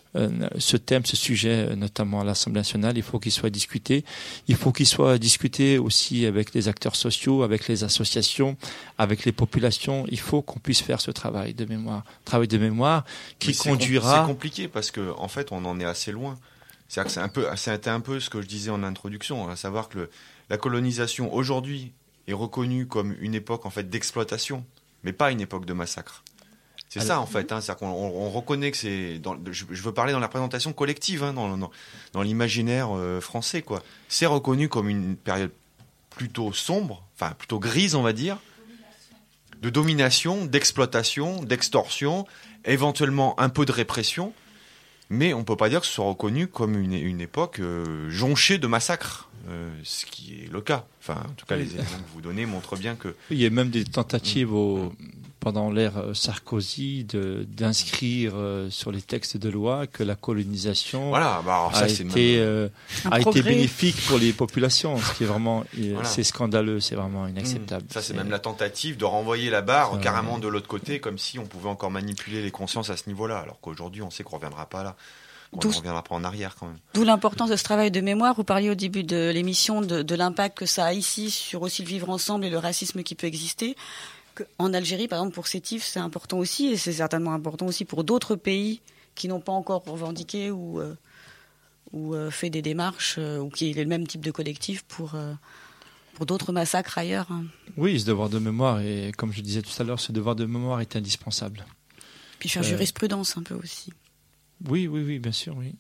ce thème, ce sujet, notamment à l'Assemblée nationale. Il faut qu'il soit discuté. Il faut qu'il soit discuté aussi avec les acteurs sociaux, avec les associations, avec les populations. Il faut qu'on puisse faire ce travail de mémoire, travail de mémoire qui c'est conduira. Com- c'est compliqué parce que en fait, on en est assez loin. C'est-à-dire que c'est un peu, c'était un peu ce que je disais en introduction, à savoir que le, la colonisation aujourd'hui est reconnue comme une époque en fait d'exploitation, mais pas une époque de massacre. C'est Alors, ça en fait, hein, c'est-à-dire qu'on on, on reconnaît que c'est. Dans, je, je veux parler dans la représentation collective, hein, dans, dans, dans l'imaginaire euh, français, quoi. C'est reconnu comme une période plutôt sombre, enfin plutôt grise, on va dire, de domination, d'exploitation, d'extorsion, éventuellement un peu de répression, mais on ne peut pas dire que ce soit reconnu comme une, une époque euh, jonchée de massacres, euh, ce qui est le cas. Enfin, en tout cas, les éléments que vous donnez montrent bien que. Il y a même des tentatives au. pendant l'ère Sarkozy, de, d'inscrire euh, sur les textes de loi que la colonisation voilà, bah alors ça, a, c'est été, même... euh, a été bénéfique pour les populations, ce qui est vraiment voilà. c'est scandaleux, c'est vraiment inacceptable. Mmh. Ça, c'est, c'est même la tentative de renvoyer la barre ça, carrément ouais. de l'autre côté, comme si on pouvait encore manipuler les consciences à ce niveau-là, alors qu'aujourd'hui, on sait qu'on ne reviendra pas là. On ne reviendra pas en arrière quand même. D'où l'importance de ce travail de mémoire. Vous parliez au début de l'émission de, de l'impact que ça a ici sur aussi le vivre ensemble et le racisme qui peut exister. En Algérie, par exemple, pour Sétif, c'est important aussi, et c'est certainement important aussi pour d'autres pays qui n'ont pas encore revendiqué ou, euh, ou euh, fait des démarches, euh, ou qui est le même type de collectif pour, euh, pour d'autres massacres ailleurs. Hein. Oui, ce devoir de mémoire, et comme je disais tout à l'heure, ce devoir de mémoire est indispensable. Puis faire euh... jurisprudence un peu aussi. Oui, oui, oui, bien sûr, oui.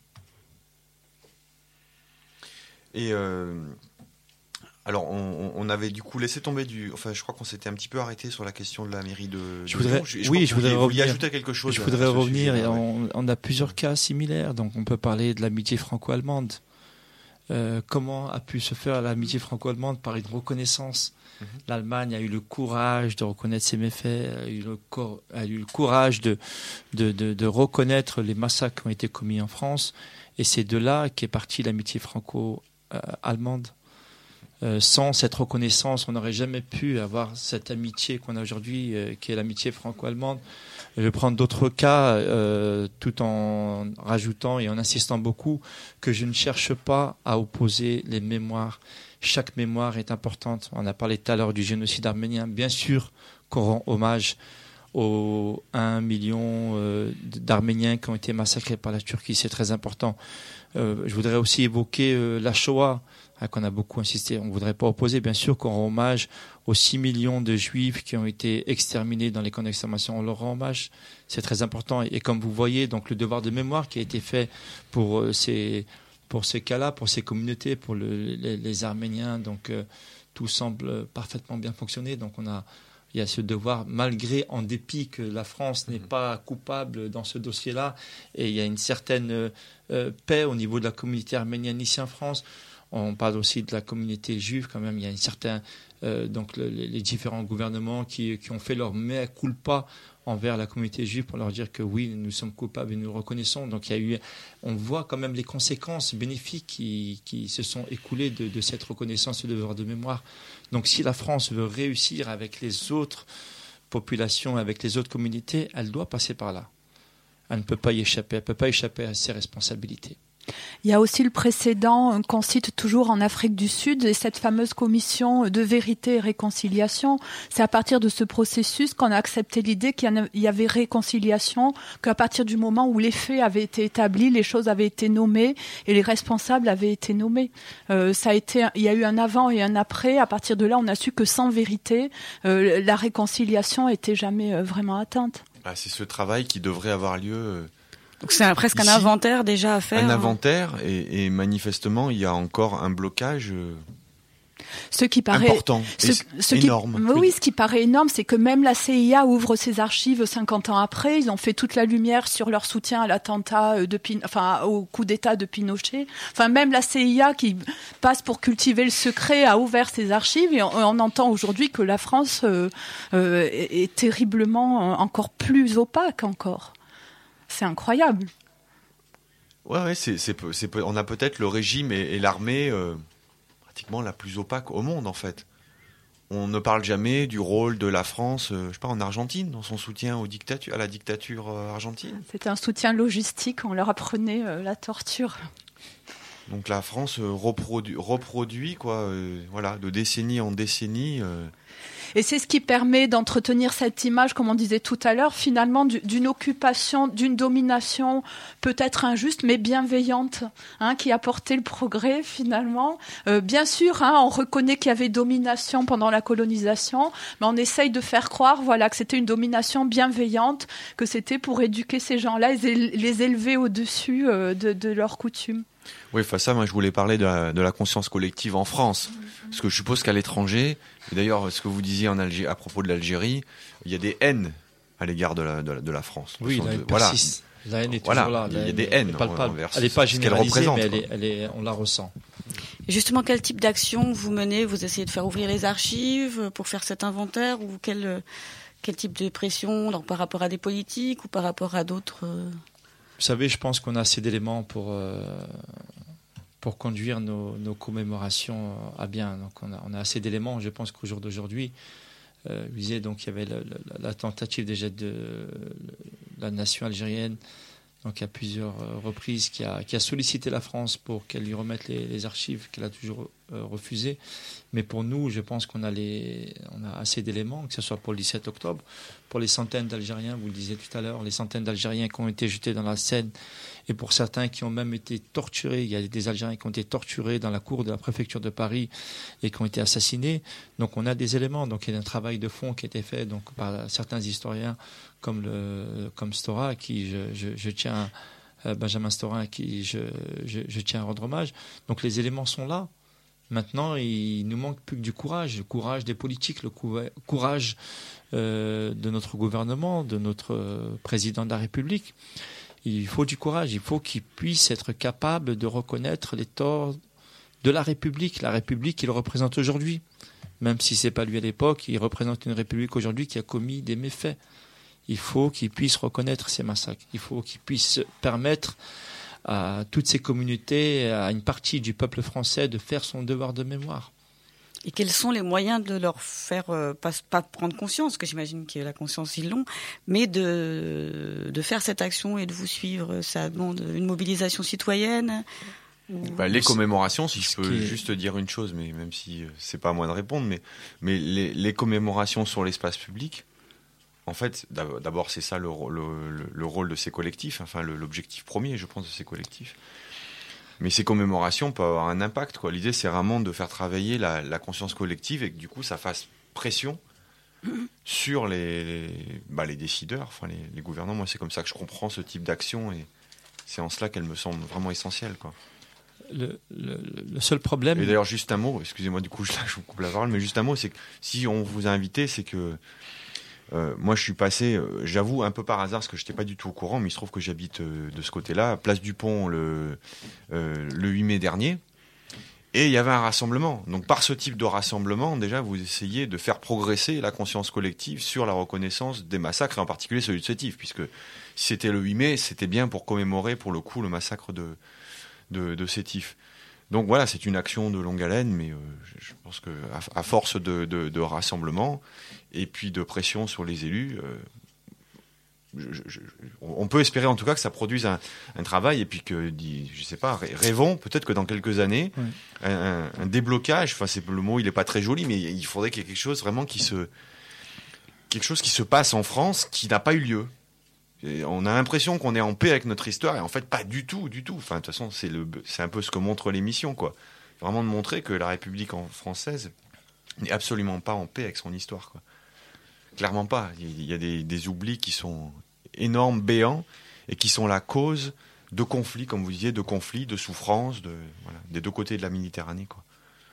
Et... Euh... Alors, on, on avait du coup laissé tomber du. Enfin, je crois qu'on s'était un petit peu arrêté sur la question de la mairie de. Je voudrais. De je, je oui, je voudrais revenir. Y ajouter quelque chose. Je voudrais revenir. Sujet, et ouais. on, on a plusieurs cas similaires. Donc, on peut parler de l'amitié franco-allemande. Euh, comment a pu se faire l'amitié franco-allemande par une reconnaissance? Mm-hmm. L'Allemagne a eu le courage de reconnaître ses méfaits, a eu le, cor- a eu le courage de, de, de, de reconnaître les massacres qui ont été commis en France. Et c'est de là qu'est partie l'amitié franco-allemande. Euh, sans cette reconnaissance, on n'aurait jamais pu avoir cette amitié qu'on a aujourd'hui, euh, qui est l'amitié franco-allemande. Je vais prendre d'autres cas, euh, tout en rajoutant et en insistant beaucoup que je ne cherche pas à opposer les mémoires. Chaque mémoire est importante. On a parlé tout à l'heure du génocide arménien. Bien sûr qu'on rend hommage aux un million euh, d'Arméniens qui ont été massacrés par la Turquie. C'est très important. Euh, je voudrais aussi évoquer euh, la Shoah, hein, qu'on a beaucoup insisté. On ne voudrait pas opposer, bien sûr, qu'on rend hommage aux six millions de Juifs qui ont été exterminés dans les camps d'extermination. On leur rend hommage. C'est très important. Et, et comme vous voyez, donc le devoir de mémoire qui a été fait pour euh, ces pour ces cas-là, pour ces communautés, pour le, les, les Arméniens, donc euh, tout semble parfaitement bien fonctionner. Donc on a Il y a ce devoir, malgré, en dépit que la France n'est pas coupable dans ce dossier-là, et il y a une certaine euh, paix au niveau de la communauté arménienne ici en France. On parle aussi de la communauté juive quand même. Il y a une certaine, euh, donc le, les différents gouvernements qui, qui ont fait leur mea culpa envers la communauté juive pour leur dire que oui, nous sommes coupables et nous le reconnaissons. Donc il y a eu, on voit quand même les conséquences bénéfiques qui, qui se sont écoulées de, de cette reconnaissance de devoir de mémoire. Donc si la France veut réussir avec les autres populations, avec les autres communautés, elle doit passer par là. Elle ne peut pas y échapper. Elle ne peut pas échapper à ses responsabilités. Il y a aussi le précédent qu'on cite toujours en Afrique du Sud, et cette fameuse commission de vérité et réconciliation. C'est à partir de ce processus qu'on a accepté l'idée qu'il y avait réconciliation, qu'à partir du moment où les faits avaient été établis, les choses avaient été nommées et les responsables avaient été nommés. Euh, ça a été, il y a eu un avant et un après. À partir de là, on a su que sans vérité, euh, la réconciliation était jamais euh, vraiment atteinte. Ah, c'est ce travail qui devrait avoir lieu. Euh... Donc c'est un, presque Ici, un inventaire déjà à faire. Un inventaire et, et manifestement il y a encore un blocage euh, ce qui paraît important, ce, ce énorme. Qui, oui, ce qui paraît énorme, c'est que même la C I A ouvre ses archives cinquante ans après. Ils ont fait toute la lumière sur leur soutien à l'attentat de Pin... enfin au coup d'État de Pinochet. Enfin même la C I A qui passe pour cultiver le secret a ouvert ses archives et on, on entend aujourd'hui que la France euh, euh, est, est terriblement euh, encore plus opaque encore. C'est incroyable. Ouais, ouais, c'est, c'est, c'est, on a peut-être le régime et, et l'armée euh, pratiquement la plus opaque au monde, en fait. On ne parle jamais du rôle de la France, euh, je sais pas, en Argentine, dans son soutien aux dictatu- à la dictature euh, argentine. C'était un soutien logistique, on leur apprenait euh, la torture. Donc la France euh, reproduit, reproduit quoi, euh, voilà, de décennie en décennie. Euh, Et c'est ce qui permet d'entretenir cette image, comme on disait tout à l'heure, finalement d'une occupation, d'une domination peut-être injuste, mais bienveillante, hein, qui a porté le progrès finalement. Euh, bien sûr, hein, on reconnaît qu'il y avait domination pendant la colonisation, mais on essaye de faire croire, voilà, que c'était une domination bienveillante, que c'était pour éduquer ces gens-là et les élever au-dessus euh, de, de leurs coutumes. Oui, face à ça, moi je voulais parler de la, de la conscience collective en France. Parce que je suppose qu'à l'étranger, et d'ailleurs ce que vous disiez en Algérie, à propos de l'Algérie, il y a des haines à l'égard de la, de la, de la France. Oui, la haine de, voilà. persiste. La haine est voilà. toujours là. Il y a des haines. Envers elle n'est pas généralisée, mais elle est, elle est, on la ressent. Et justement, quel type d'action vous menez? Vous essayez de faire ouvrir les archives pour faire cet inventaire, ou quel, quel type de pression, alors, par rapport à des politiques ou par rapport à d'autres euh... Vous savez, je pense qu'on a assez d'éléments pour... Euh, pour conduire nos, nos commémorations à bien. Donc on a, on a assez d'éléments. Je pense qu'au jour d'aujourd'hui, euh, vous disiez, donc il y avait la, la, la tentative déjà de la nation algérienne, donc à plusieurs reprises, qui a, qui a sollicité la France pour qu'elle lui remette les, les archives, qu'elle a toujours euh, refusé. Mais pour nous, je pense qu'on a, les, on a assez d'éléments, que ce soit pour le dix-sept octobre, pour les centaines d'Algériens, vous le disiez tout à l'heure, les centaines d'Algériens qui ont été jetés dans la Seine, et pour certains qui ont même été torturés. Il y a des Algériens qui ont été torturés dans la cour de la préfecture de Paris et qui ont été assassinés. Donc on a des éléments. Donc il y a un travail de fond qui a été fait donc, par certains historiens comme, le, comme Stora, à qui je, je, je tiens, euh, Benjamin Stora, à qui je, je, je tiens à rendre hommage. Donc les éléments sont là. Maintenant, il nous manque plus que du courage, le courage des politiques, le courage euh, de notre gouvernement, de notre euh, président de la République. Il faut du courage, il faut qu'il puisse être capable de reconnaître les torts de la République, la République qu'il représente aujourd'hui. Même si ce n'est pas lui à l'époque, il représente une République aujourd'hui qui a commis des méfaits. Il faut qu'il puisse reconnaître ces massacres. Il faut qu'il puisse permettre à toutes ces communautés, à une partie du peuple français de faire son devoir de mémoire. Et quels sont les moyens de leur faire, euh, pas, pas prendre conscience, parce que j'imagine que la conscience ils l'ont, mais de, de faire cette action et de vous suivre? Ça demande une mobilisation citoyenne ou... bah, Les commémorations, si je peux est... juste dire une chose, mais même si c'est pas à moi de répondre, mais, mais les, les commémorations sur l'espace public, en fait, d'abord c'est ça le, le, le rôle de ces collectifs, enfin le, l'objectif premier, je pense, de ces collectifs. Mais ces commémorations peuvent avoir un impact, quoi. L'idée, c'est vraiment de faire travailler la, la conscience collective et que du coup, ça fasse pression sur les, les, bah, les décideurs, enfin les, les gouvernants. Moi, c'est comme ça que je comprends ce type d'action et c'est en cela qu'elle me semble vraiment essentielle, quoi. Le, le, le seul problème... Et d'ailleurs, juste un mot, excusez-moi, du coup, je, là, je vous coupe la parole, mais juste un mot, c'est que si on vous a invité, c'est que Euh, moi, je suis passé, euh, j'avoue, un peu par hasard, parce que je n'étais pas du tout au courant, mais il se trouve que j'habite euh, de ce côté-là, place du Pont, le, euh, le huit mai dernier, et il y avait un rassemblement. Donc, par ce type de rassemblement, déjà, vous essayez de faire progresser la conscience collective sur la reconnaissance des massacres, et en particulier celui de Sétif, puisque si c'était le huit mai, c'était bien pour commémorer, pour le coup, le massacre de, de, de Sétif. Donc voilà, c'est une action de longue haleine, mais euh, je pense qu'à à force de, de, de rassemblement et puis de pression sur les élus, euh, je, je, on peut espérer en tout cas que ça produise un, un travail et puis que, je sais pas, rêvons peut-être que dans quelques années, oui. un, un déblocage. Enfin, c'est le mot, il est pas très joli, mais il faudrait qu'il y ait quelque chose vraiment qui se, quelque chose qui se passe en France qui n'a pas eu lieu. Et on a l'impression qu'on est en paix avec notre histoire et en fait pas du tout, du tout. Enfin, de toute façon, c'est le, c'est un peu ce que montre l'émission, quoi. Vraiment de montrer que la République française n'est absolument pas en paix avec son histoire, quoi. Clairement pas. Il y a des, des oublis qui sont énormes, béants, et qui sont la cause de conflits, comme vous disiez, de conflits, de souffrances, de, voilà, des deux côtés de la Méditerranée, quoi.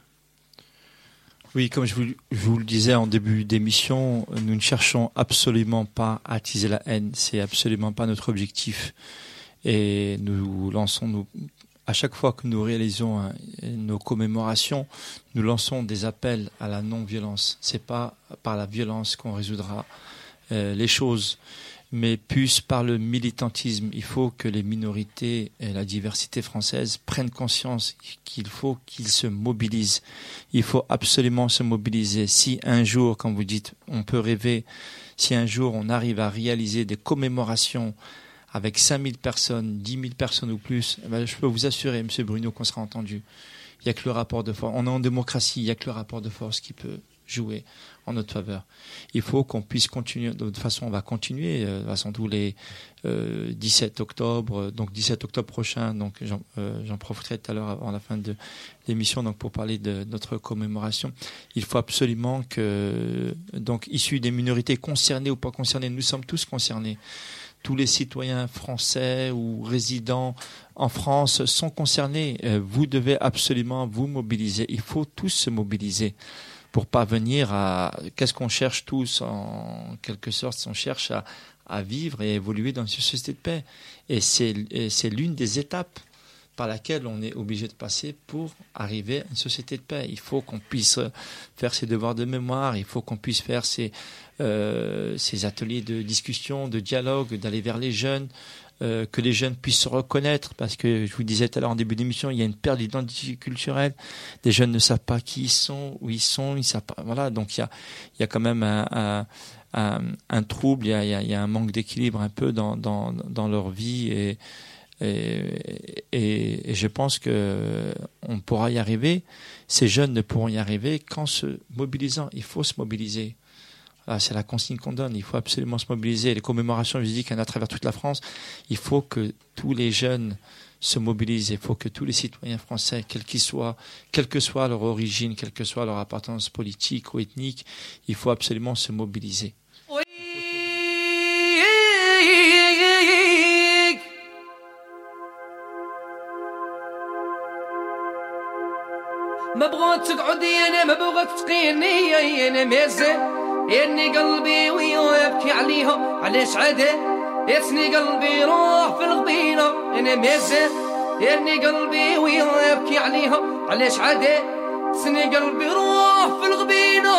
Oui, comme je vous, je vous le disais en début d'émission, nous ne cherchons absolument pas à attiser la haine. C'est absolument pas notre objectif. Et nous lançons, nous, à chaque fois que nous réalisons hein, nos commémorations, nous lançons des appels à la non-violence. C'est pas par la violence qu'on résoudra euh, les choses, mais plus par le militantisme. Il faut que les minorités et la diversité française prennent conscience qu'il faut qu'ils se mobilisent. Il faut absolument se mobiliser. Si un jour, comme vous dites, on peut rêver, si un jour on arrive à réaliser des commémorations avec cinq mille personnes, dix mille personnes ou plus, ben je peux vous assurer, M. Bruno, qu'on sera entendu. Il n'y a que le rapport de force. On est en démocratie, il n'y a que le rapport de force qui peut jouer en notre faveur. Il faut qu'on puisse continuer. De toute façon, on va continuer. De toute façon, tous les euh, dix-sept octobre, donc dix-sept octobre prochain, donc j'en, euh, j'en profiterai tout à l'heure avant la fin de l'émission, donc pour parler de notre commémoration. Il faut absolument que, donc, issus des minorités concernées ou pas concernées, nous sommes tous concernés. Tous les citoyens français ou résidents en France sont concernés. Vous devez absolument vous mobiliser. Il faut tous se mobiliser pour parvenir à... Qu'est-ce qu'on cherche tous en quelque sorte? On cherche à, à vivre et évoluer dans une société de paix. Et c'est, et c'est l'une des étapes par laquelle on est obligé de passer pour arriver à une société de paix. Il faut qu'on puisse faire ses devoirs de mémoire, il faut qu'on puisse faire ses, euh, ses ateliers de discussion, de dialogue, d'aller vers les jeunes, euh, que les jeunes puissent se reconnaître, parce que je vous disais tout à l'heure en début d'émission, il y a une perte d'identité culturelle. Les jeunes ne savent pas qui ils sont, où ils sont, ils savent pas. Voilà, donc il y a, il y a quand même un, un, un, un trouble, il y a, il y a un manque d'équilibre un peu dans, dans, dans leur vie et Et, et, et je pense qu'on pourra y arriver. Ces jeunes ne pourront y arriver qu'en se mobilisant. Il faut se mobiliser. Voilà, c'est la consigne qu'on donne. Il faut absolument se mobiliser. Les commémorations, je dis qu'il y en a à travers toute la France. Il faut que tous les jeunes se mobilisent. Il faut que tous les citoyens français, quels qu'ils soient, quelle que soit leur origine, quelle que soit leur appartenance politique ou ethnique, il faut absolument se mobiliser. ما بغيت تقعدي انا ما بغيت تقيني انا مازال اني قلبي ويبكي عليها علاش عادي يسني قلبي روح في الغبينه انا مازال اني قلبي ويبكي عليها علاش عادي يسني قلبي روح في الغبينه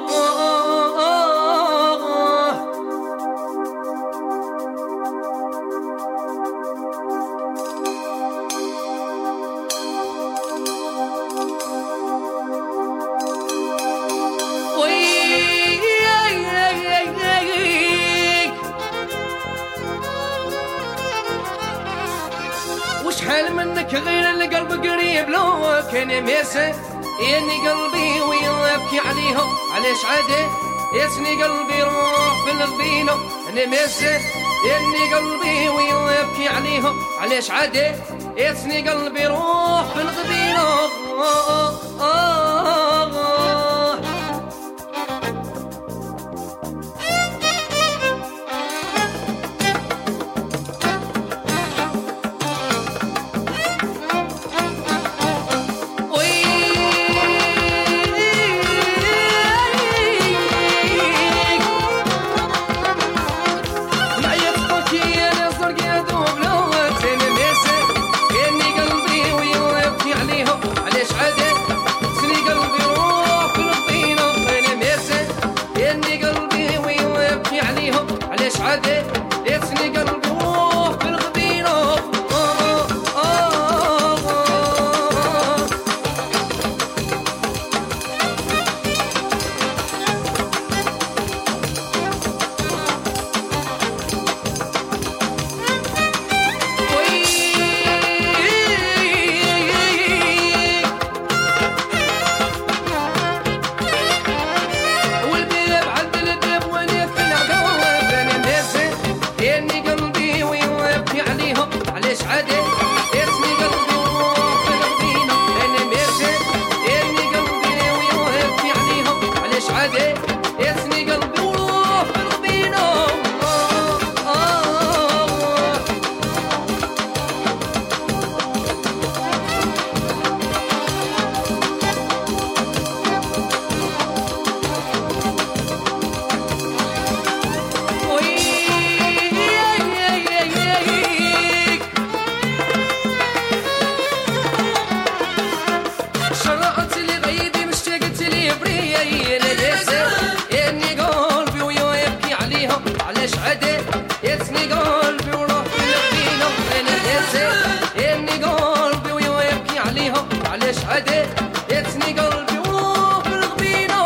غير القلب قريب لو كان ماسك اني قلبي ويبكي عليها علاش عادي يسني قلبي روح في الغبينه انا ماسك اني قلبي ويبكي عليها علاش عادي يسني قلبي روح في الغبينه آه آه آه عادي سني قلبي علاش عادي ياتني قلبي وروح بالغبينة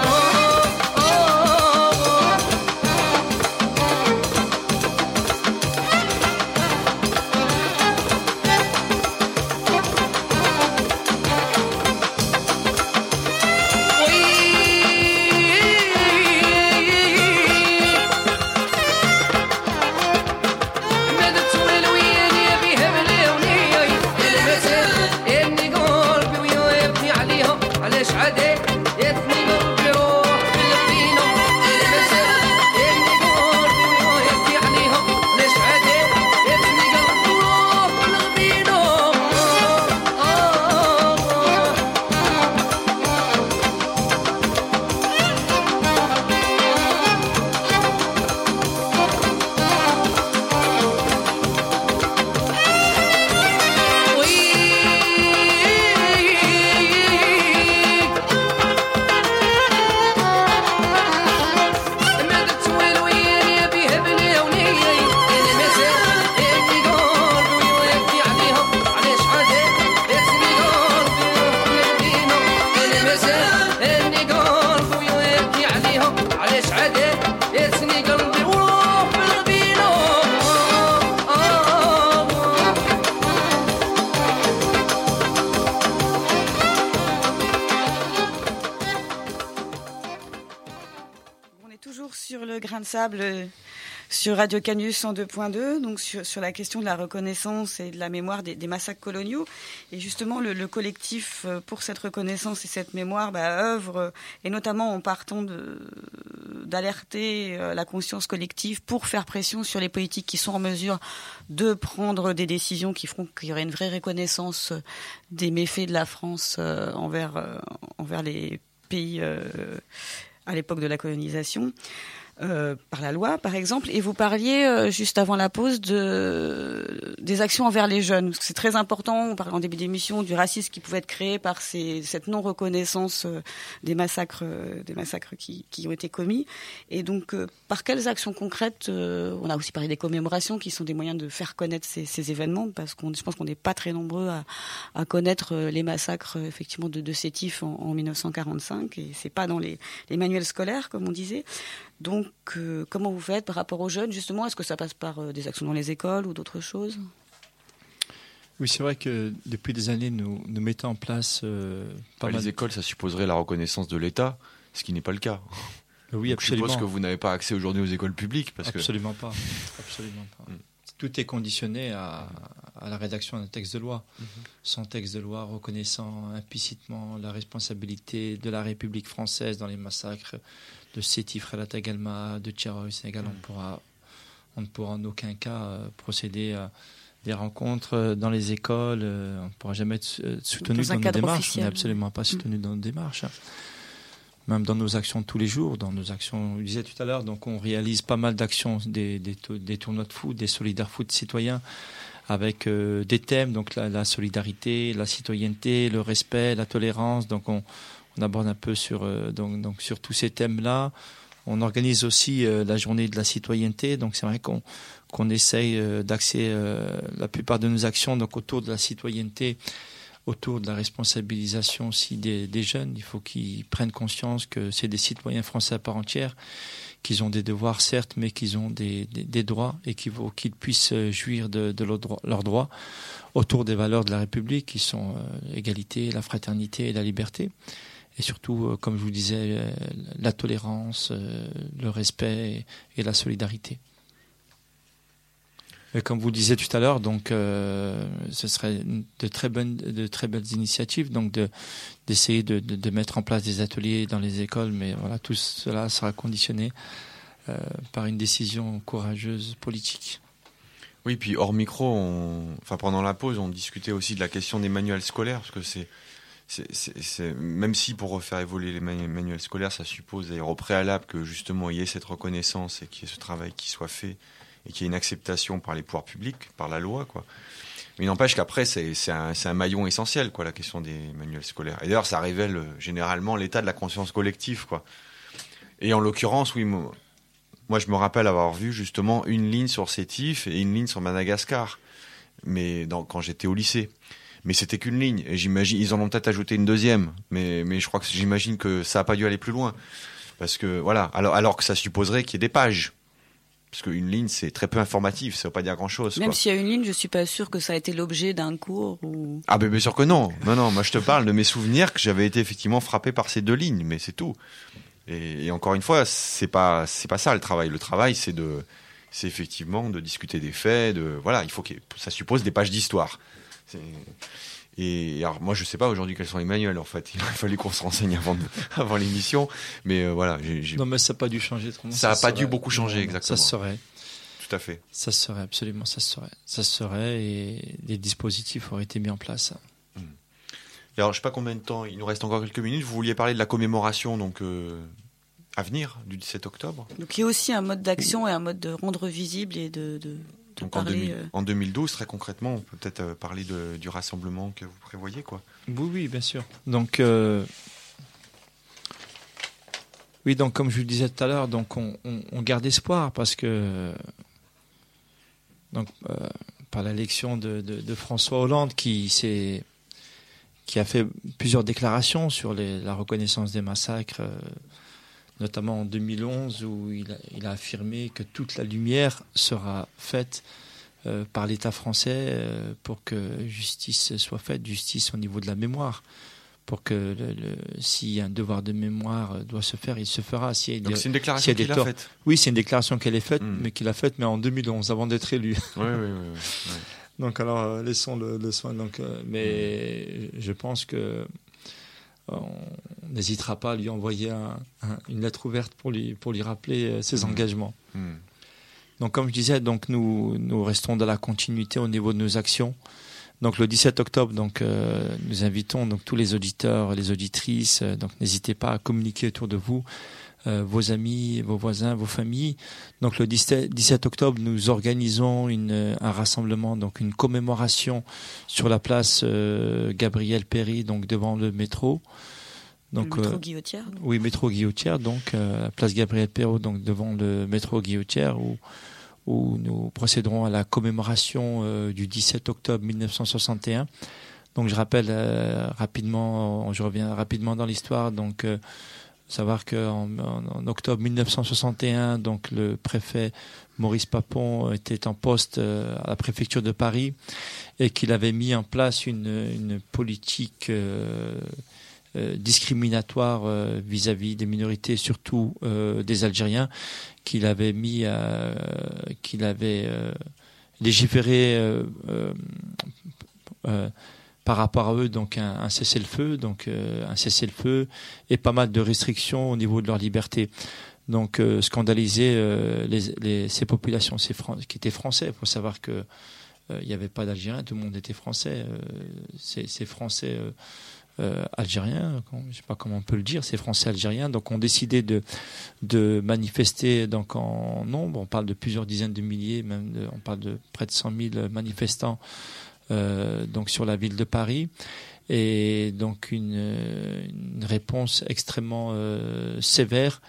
Sable sur Radio Canus cent deux point deux, donc sur, sur la question de la reconnaissance et de la mémoire des, des massacres coloniaux. Et justement, le, le collectif pour cette reconnaissance et cette mémoire bah, œuvre, et notamment en partant de, d'alerter la conscience collective pour faire pression sur les politiques qui sont en mesure de prendre des décisions qui feront qu'il y aurait une vraie reconnaissance des méfaits de la France envers, envers les pays à l'époque de la colonisation. Euh, par la loi, par exemple, et vous parliez euh, juste avant la pause de des actions envers les jeunes, parce que c'est très important. On parlait en début d'émission du racisme qui pouvait être créé par ces, cette non-reconnaissance euh, des massacres, euh, des massacres qui, qui ont été commis. Et donc, euh, par quelles actions concrètes euh, on a aussi parlé des commémorations, qui sont des moyens de faire connaître ces, ces événements, parce qu'on, je pense qu'on n'est pas très nombreux à, à connaître euh, les massacres euh, effectivement de, de Sétif en, en dix-neuf cent quarante-cinq, et c'est pas dans les, les manuels scolaires, comme on disait. Donc, euh, comment vous faites par rapport aux jeunes, justement? Est-ce que ça passe par euh, des actions dans les écoles ou d'autres choses? Oui, c'est vrai que depuis des années, nous, nous mettons en place... Euh, pas ouais, mal... Les écoles, ça supposerait la reconnaissance de l'État, ce qui n'est pas le cas. Oui, donc, absolument. Je suppose que vous n'avez pas accès aujourd'hui aux écoles publiques. Parce absolument que... pas. Absolument pas. Mm. Tout est conditionné à, à la rédaction d'un texte de loi. Mm-hmm. Sans texte de loi reconnaissant implicitement la responsabilité de la République française dans les massacres de Sétif, Khalat Agalma, de Tchara au Sénégal, mm. on, pourra, on ne pourra en aucun cas euh, procéder à des rencontres dans les écoles. Euh, on ne pourra jamais être soutenu dans, dans nos démarches. Officiel. On n'est absolument pas soutenu mm. dans nos démarches. Même dans nos actions de tous les jours, dans nos actions, je disais tout à l'heure, donc on réalise pas mal d'actions, des, des, des tournois de foot, des solidaires foot citoyens, avec euh, des thèmes, donc la, la solidarité, la citoyenneté, le respect, la tolérance. Donc on, on aborde un peu sur, euh, donc, donc sur tous ces thèmes-là. On organise aussi euh, la journée de la citoyenneté. Donc c'est vrai qu'on, qu'on essaye euh, d'axer euh, la plupart de nos actions donc autour de la citoyenneté, autour de la responsabilisation aussi des, des jeunes. Il faut qu'ils prennent conscience que c'est des citoyens français à part entière, qu'ils ont des devoirs certes, mais qu'ils ont des, des, des droits et qu'il faut qu'ils puissent jouir de, de leurs droits, leurs droits autour des valeurs de la République qui sont euh, l'égalité, la fraternité et la liberté. Et surtout, euh, comme je vous disais, euh, la tolérance, euh, le respect et, et la solidarité. Et comme vous le disiez tout à l'heure, donc euh, ce serait de très bonnes, de très belles initiatives, donc de d'essayer de, de, de mettre en place des ateliers dans les écoles, mais voilà, tout cela sera conditionné euh, par une décision courageuse politique. Oui, puis hors micro, on, enfin pendant la pause, on discutait aussi de la question des manuels scolaires, parce que c'est, c'est, c'est, c'est même si pour faire évoluer les manuels scolaires, ça suppose d'ailleurs au préalable que justement il y ait cette reconnaissance et qu'il y ait ce travail qui soit fait, et qu'il y ait une acceptation par les pouvoirs publics, par la loi, quoi. Mais il n'empêche qu'après, c'est, c'est, un, c'est un maillon essentiel, quoi, la question des manuels scolaires. Et d'ailleurs, ça révèle euh, généralement l'état de la conscience collective, quoi. Et en l'occurrence, oui, moi, moi, je me rappelle avoir vu justement une ligne sur Sétif et une ligne sur Madagascar, mais dans, quand j'étais au lycée. Mais c'était qu'une ligne. Et j'imagine, ils en ont peut-être ajouté une deuxième. Mais, mais je crois que j'imagine que ça n'a pas dû aller plus loin. Parce que, voilà. Alors, alors que ça supposerait qu'il y ait des pages. Parce qu'une ligne, c'est très peu informatif. Ça ne veut pas dire grand-chose. Même quoi. s'il y a une ligne, je suis pas sûre que ça a été l'objet d'un cours ou. Ah, ben, bien sûr que non. Non, non. Moi, je te parle de mes souvenirs que j'avais été effectivement frappé par ces deux lignes. Mais c'est tout. Et, et encore une fois, c'est pas, c'est pas ça le travail. Le travail, c'est de, c'est effectivement de discuter des faits. De, voilà. Il faut que ça suppose des pages d'histoire. C'est... Et alors moi je sais pas aujourd'hui quels sont les manuels en fait. Il a fallu qu'on se renseigne avant, de, avant l'émission. Mais euh, voilà. J'ai, j'ai... Non mais ça n'a pas dû changer trop. Ça n'a pas serait... dû beaucoup changer non, exactement. Ça serait. Tout à fait. Ça serait absolument, ça serait. Ça serait et des dispositifs auraient été mis en place. Hum. Et alors je sais pas combien de temps. Il nous reste encore quelques minutes. Vous vouliez parler de la commémoration donc euh, à venir du dix-sept octobre. Donc il y a aussi un mode d'action et un mode de rendre visible et de. de... Donc en, deux mille, euh... en deux mille douze, très concrètement, on peut peut-être euh, parler de, du rassemblement que vous prévoyez, quoi. Oui, oui, bien sûr. Donc, euh... oui, donc comme je vous le disais tout à l'heure, donc on, on, on garde espoir parce que donc euh, par l'élection de, de, de François Hollande qui s'est qui a fait plusieurs déclarations sur les, la reconnaissance des massacres. Euh, notamment en deux mille onze, où il a, il a affirmé que toute la lumière sera faite euh, par l'État français euh, pour que justice soit faite, justice au niveau de la mémoire, pour que le, le, si un devoir de mémoire doit se faire, il se fera. Si Donc des, c'est une déclaration qu'il a faite. Oui, c'est une déclaration qu'elle est faite, mmh. mais qu'il a faite, mais en deux mille onze, avant d'être élu. Oui, oui, oui. oui, oui. Donc alors, euh, laissons le, le soin. Donc, euh, mais mmh. je pense que on n'hésitera pas à lui envoyer un, un, une lettre ouverte pour lui, pour lui rappeler euh, ses mmh. engagements. Mmh. Donc, comme je disais, donc nous, nous restons dans la continuité au niveau de nos actions. Donc, le dix-sept octobre, donc, euh, nous invitons donc, tous les auditeurs, les auditrices. Euh, donc, n'hésitez pas à communiquer autour de vous, euh, vos amis, vos voisins, vos familles. Donc, le dix-sept octobre, nous organisons une, un rassemblement, donc une commémoration sur la place euh, Gabriel Péri, donc devant le métro. Donc, le métro euh, Guillotière. Donc. Oui, métro Guillotière, donc euh, la place Gabriel Péri, donc devant le métro Guillotière, où où nous procéderons à la commémoration euh, du dix-sept octobre mille neuf cent soixante et un. Donc, je rappelle euh, rapidement, je reviens rapidement dans l'histoire. Donc, euh, savoir qu'en en, en octobre mille neuf cent soixante et un, donc le préfet Maurice Papon était en poste euh, à la préfecture de Paris et qu'il avait mis en place une, une politique euh, euh, discriminatoire euh, vis-à-vis des minorités, surtout euh, des Algériens, qu'il avait mis, à, qu'il avait euh, légiféré euh, euh, euh, par rapport à eux, donc un, un cessez-le-feu, donc euh, un cessez-le-feu et pas mal de restrictions au niveau de leur liberté. Donc euh, scandaliser euh, les, les, ces populations ces Fran- qui étaient français. Il faut savoir que il euh, n'y avait pas d'Algériens, tout le monde était français. Euh, ces, ces Français euh, euh, algériens, je ne sais pas comment on peut le dire, ces Français algériens, donc ont décidé de de manifester donc en nombre. On parle de plusieurs dizaines de milliers, même de, on parle de près de cent mille manifestants. Euh, donc sur la ville de Paris, et donc une, une réponse extrêmement euh, sévère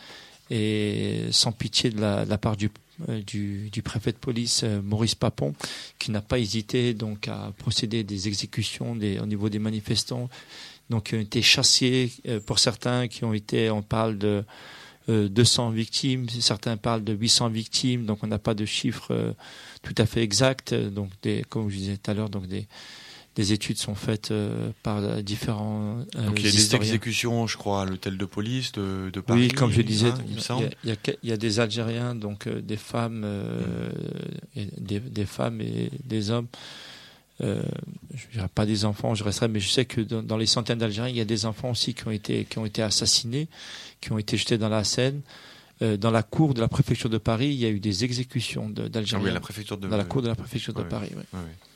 et sans pitié de la, de la part du, euh, du, du préfet de police euh, Maurice Papon, qui n'a pas hésité donc à procéder à des exécutions des, au niveau des manifestants, donc qui ont été chassés euh, pour certains, qui ont été, on parle de euh, deux cents victimes, certains parlent de huit cents victimes, donc on n'a pas de chiffres euh, tout à fait exact. Donc, des, comme je disais tout à l'heure, donc des, des études sont faites euh, par différents euh, donc il y a historiens. Des exécutions, je crois, à l'hôtel de police de, de Paris. Oui, comme je disais, hein, il, il, y a, il y a des Algériens, donc euh, des femmes, euh, mmh. et des, des femmes et des hommes. Euh, je dirais pas des enfants, je resterai, mais je sais que dans, dans les centaines d'Algériens, il y a des enfants aussi qui ont été qui ont été assassinés, qui ont été jetés dans la Seine. Dans la cour de la préfecture de Paris, il y a eu des exécutions de, d'Algériens. Ah oui, la préfecture de... Dans la cour de la préfecture oui, de Paris, oui. oui.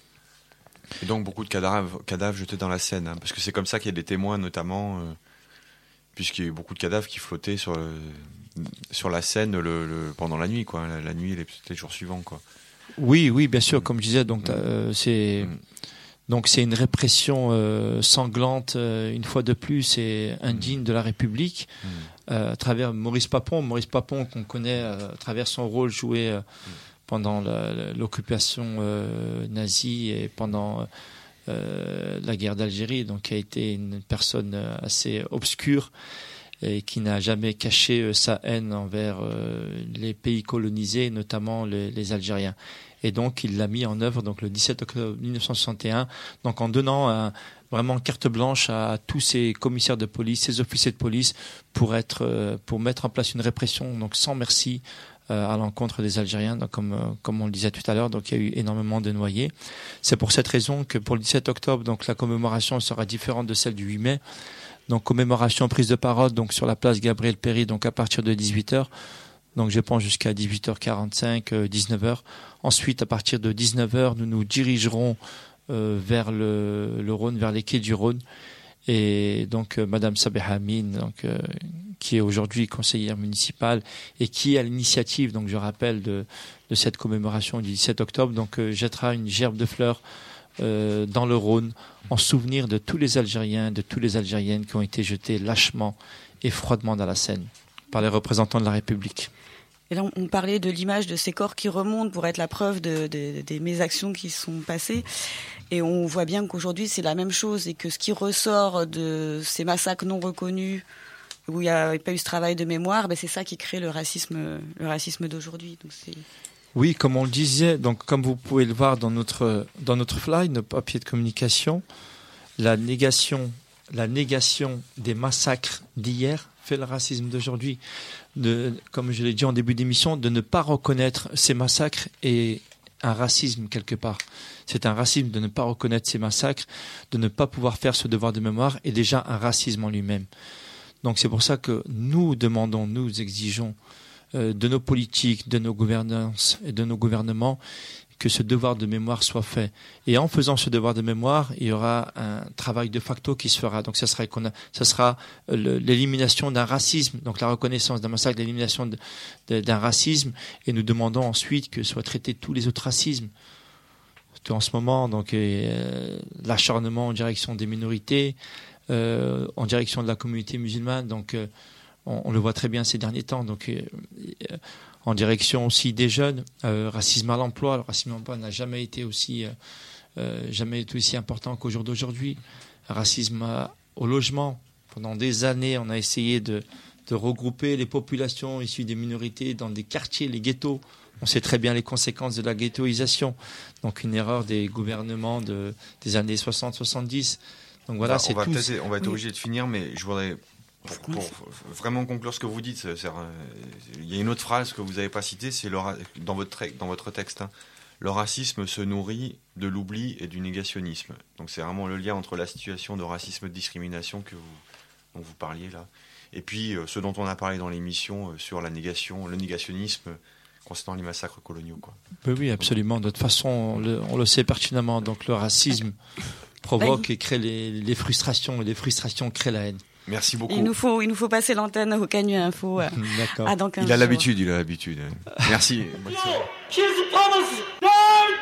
Et donc beaucoup de cadavres, cadavres jetés dans la Seine, hein, parce que c'est comme ça qu'il y a des témoins, notamment, euh, puisqu'il y a eu beaucoup de cadavres qui flottaient sur, le, sur la Seine le, le, pendant la nuit, quoi, la, la nuit et les, les jours suivants, quoi. Oui, oui, bien sûr, mmh. comme je disais, donc mmh. euh, c'est... Mmh. Donc c'est une répression euh, sanglante, euh, une fois de plus, et indigne mmh. de la République, mmh. euh, à travers Maurice Papon. Maurice Papon, qu'on connaît euh, à travers son rôle joué euh, mmh. pendant la, l'occupation euh, nazie et pendant euh, la guerre d'Algérie, donc qui a été une personne assez obscure et qui n'a jamais caché sa haine envers euh, les pays colonisés, notamment les, les Algériens. Et donc, il l'a mis en œuvre donc le dix-sept octobre mille neuf cent soixante et un, donc en donnant un, vraiment carte blanche à tous ces commissaires de police, ces officiers de police, pour être, euh, pour mettre en place une répression donc sans merci euh, à l'encontre des Algériens, donc comme, euh, comme on le disait tout à l'heure. Donc, il y a eu énormément de noyés. C'est pour cette raison que pour le dix-sept octobre, donc la commémoration sera différente de celle du huit mai. Donc, commémoration, prise de parole, donc sur la place Gabriel Péri, donc à partir de dix-huit heures. Donc, je pense jusqu'à dix-huit heures quarante-cinq, euh, dix-neuf heures. Ensuite, à partir de dix-neuf heures, nous nous dirigerons euh, vers le, le Rhône, vers les quais du Rhône. Et donc, euh, Madame Sabeha Amin, donc, euh, qui est aujourd'hui conseillère municipale et qui, à l'initiative, donc je rappelle, de, de cette commémoration du dix-sept octobre, donc euh, jettera une gerbe de fleurs euh, dans le Rhône en souvenir de tous les Algériens, de toutes les Algériennes qui ont été jetés lâchement et froidement dans la Seine par les représentants de la République. Et là, on parlait de l'image de ces corps qui remontent pour être la preuve de, de, des mésactions qui sont passées. Et on voit bien qu'aujourd'hui, c'est la même chose et que ce qui ressort de ces massacres non reconnus, où il n'y a pas eu ce travail de mémoire, ben c'est ça qui crée le racisme, le racisme d'aujourd'hui. Donc c'est... Oui, comme on le disait, donc comme vous pouvez le voir dans notre, dans notre fly, notre papier de communication, la négation, la négation des massacres d'hier fait le racisme d'aujourd'hui. De, comme je l'ai dit en début d'émission, de ne pas reconnaître ces massacres est un racisme quelque part. C'est un racisme de ne pas reconnaître ces massacres, de ne pas pouvoir faire ce devoir de mémoire est déjà un racisme en lui-même. Donc c'est pour ça que nous demandons, nous exigeons euh, de nos politiques, de nos gouvernances et de nos gouvernements que ce devoir de mémoire soit fait. Et en faisant ce devoir de mémoire, il y aura un travail de facto qui se fera. Donc ça sera, qu'on a, ça sera le, l'élimination d'un racisme, donc la reconnaissance d'un massacre, l'élimination de, de, d'un racisme, et nous demandons ensuite que soient traités tous les autres racismes. En ce moment, donc euh, l'acharnement en direction des minorités, euh, en direction de la communauté musulmane, donc euh, on, on le voit très bien ces derniers temps. Donc euh, euh, en direction aussi des jeunes, euh, racisme à l'emploi. Le racisme à l'emploi n'a jamais été aussi, euh, euh, jamais été aussi important qu'au jour d'aujourd'hui. Racisme à, au logement. Pendant des années, on a essayé de, de regrouper les populations issues des minorités dans des quartiers, les ghettos. On sait très bien les conséquences de la ghettoisation. Donc une erreur des gouvernements de, des années soixante soixante-dix. Donc voilà, on va, c'est on va tout. On va être oui. obligé de finir, mais je voudrais... Pour, pour vraiment conclure ce que vous dites, c'est, c'est, il y a une autre phrase que vous n'avez pas citée, c'est le, dans, votre, dans votre texte. Hein, le racisme se nourrit de l'oubli et du négationnisme. Donc c'est vraiment le lien entre la situation de racisme et de discrimination que vous, dont vous parliez là. Et puis euh, ce dont on a parlé dans l'émission euh, sur la négation, le négationnisme concernant les massacres coloniaux. Quoi. Oui, oui, absolument. De toute façon, on le, on le sait pertinemment. Donc le racisme provoque et crée les, les frustrations, et les frustrations créent la haine. Merci beaucoup. Il nous faut, il nous faut passer l'antenne au Canu Info. Euh, D'accord. à dans quinze il a jours. l'habitude, il a l'habitude. Merci. Bonne soirée.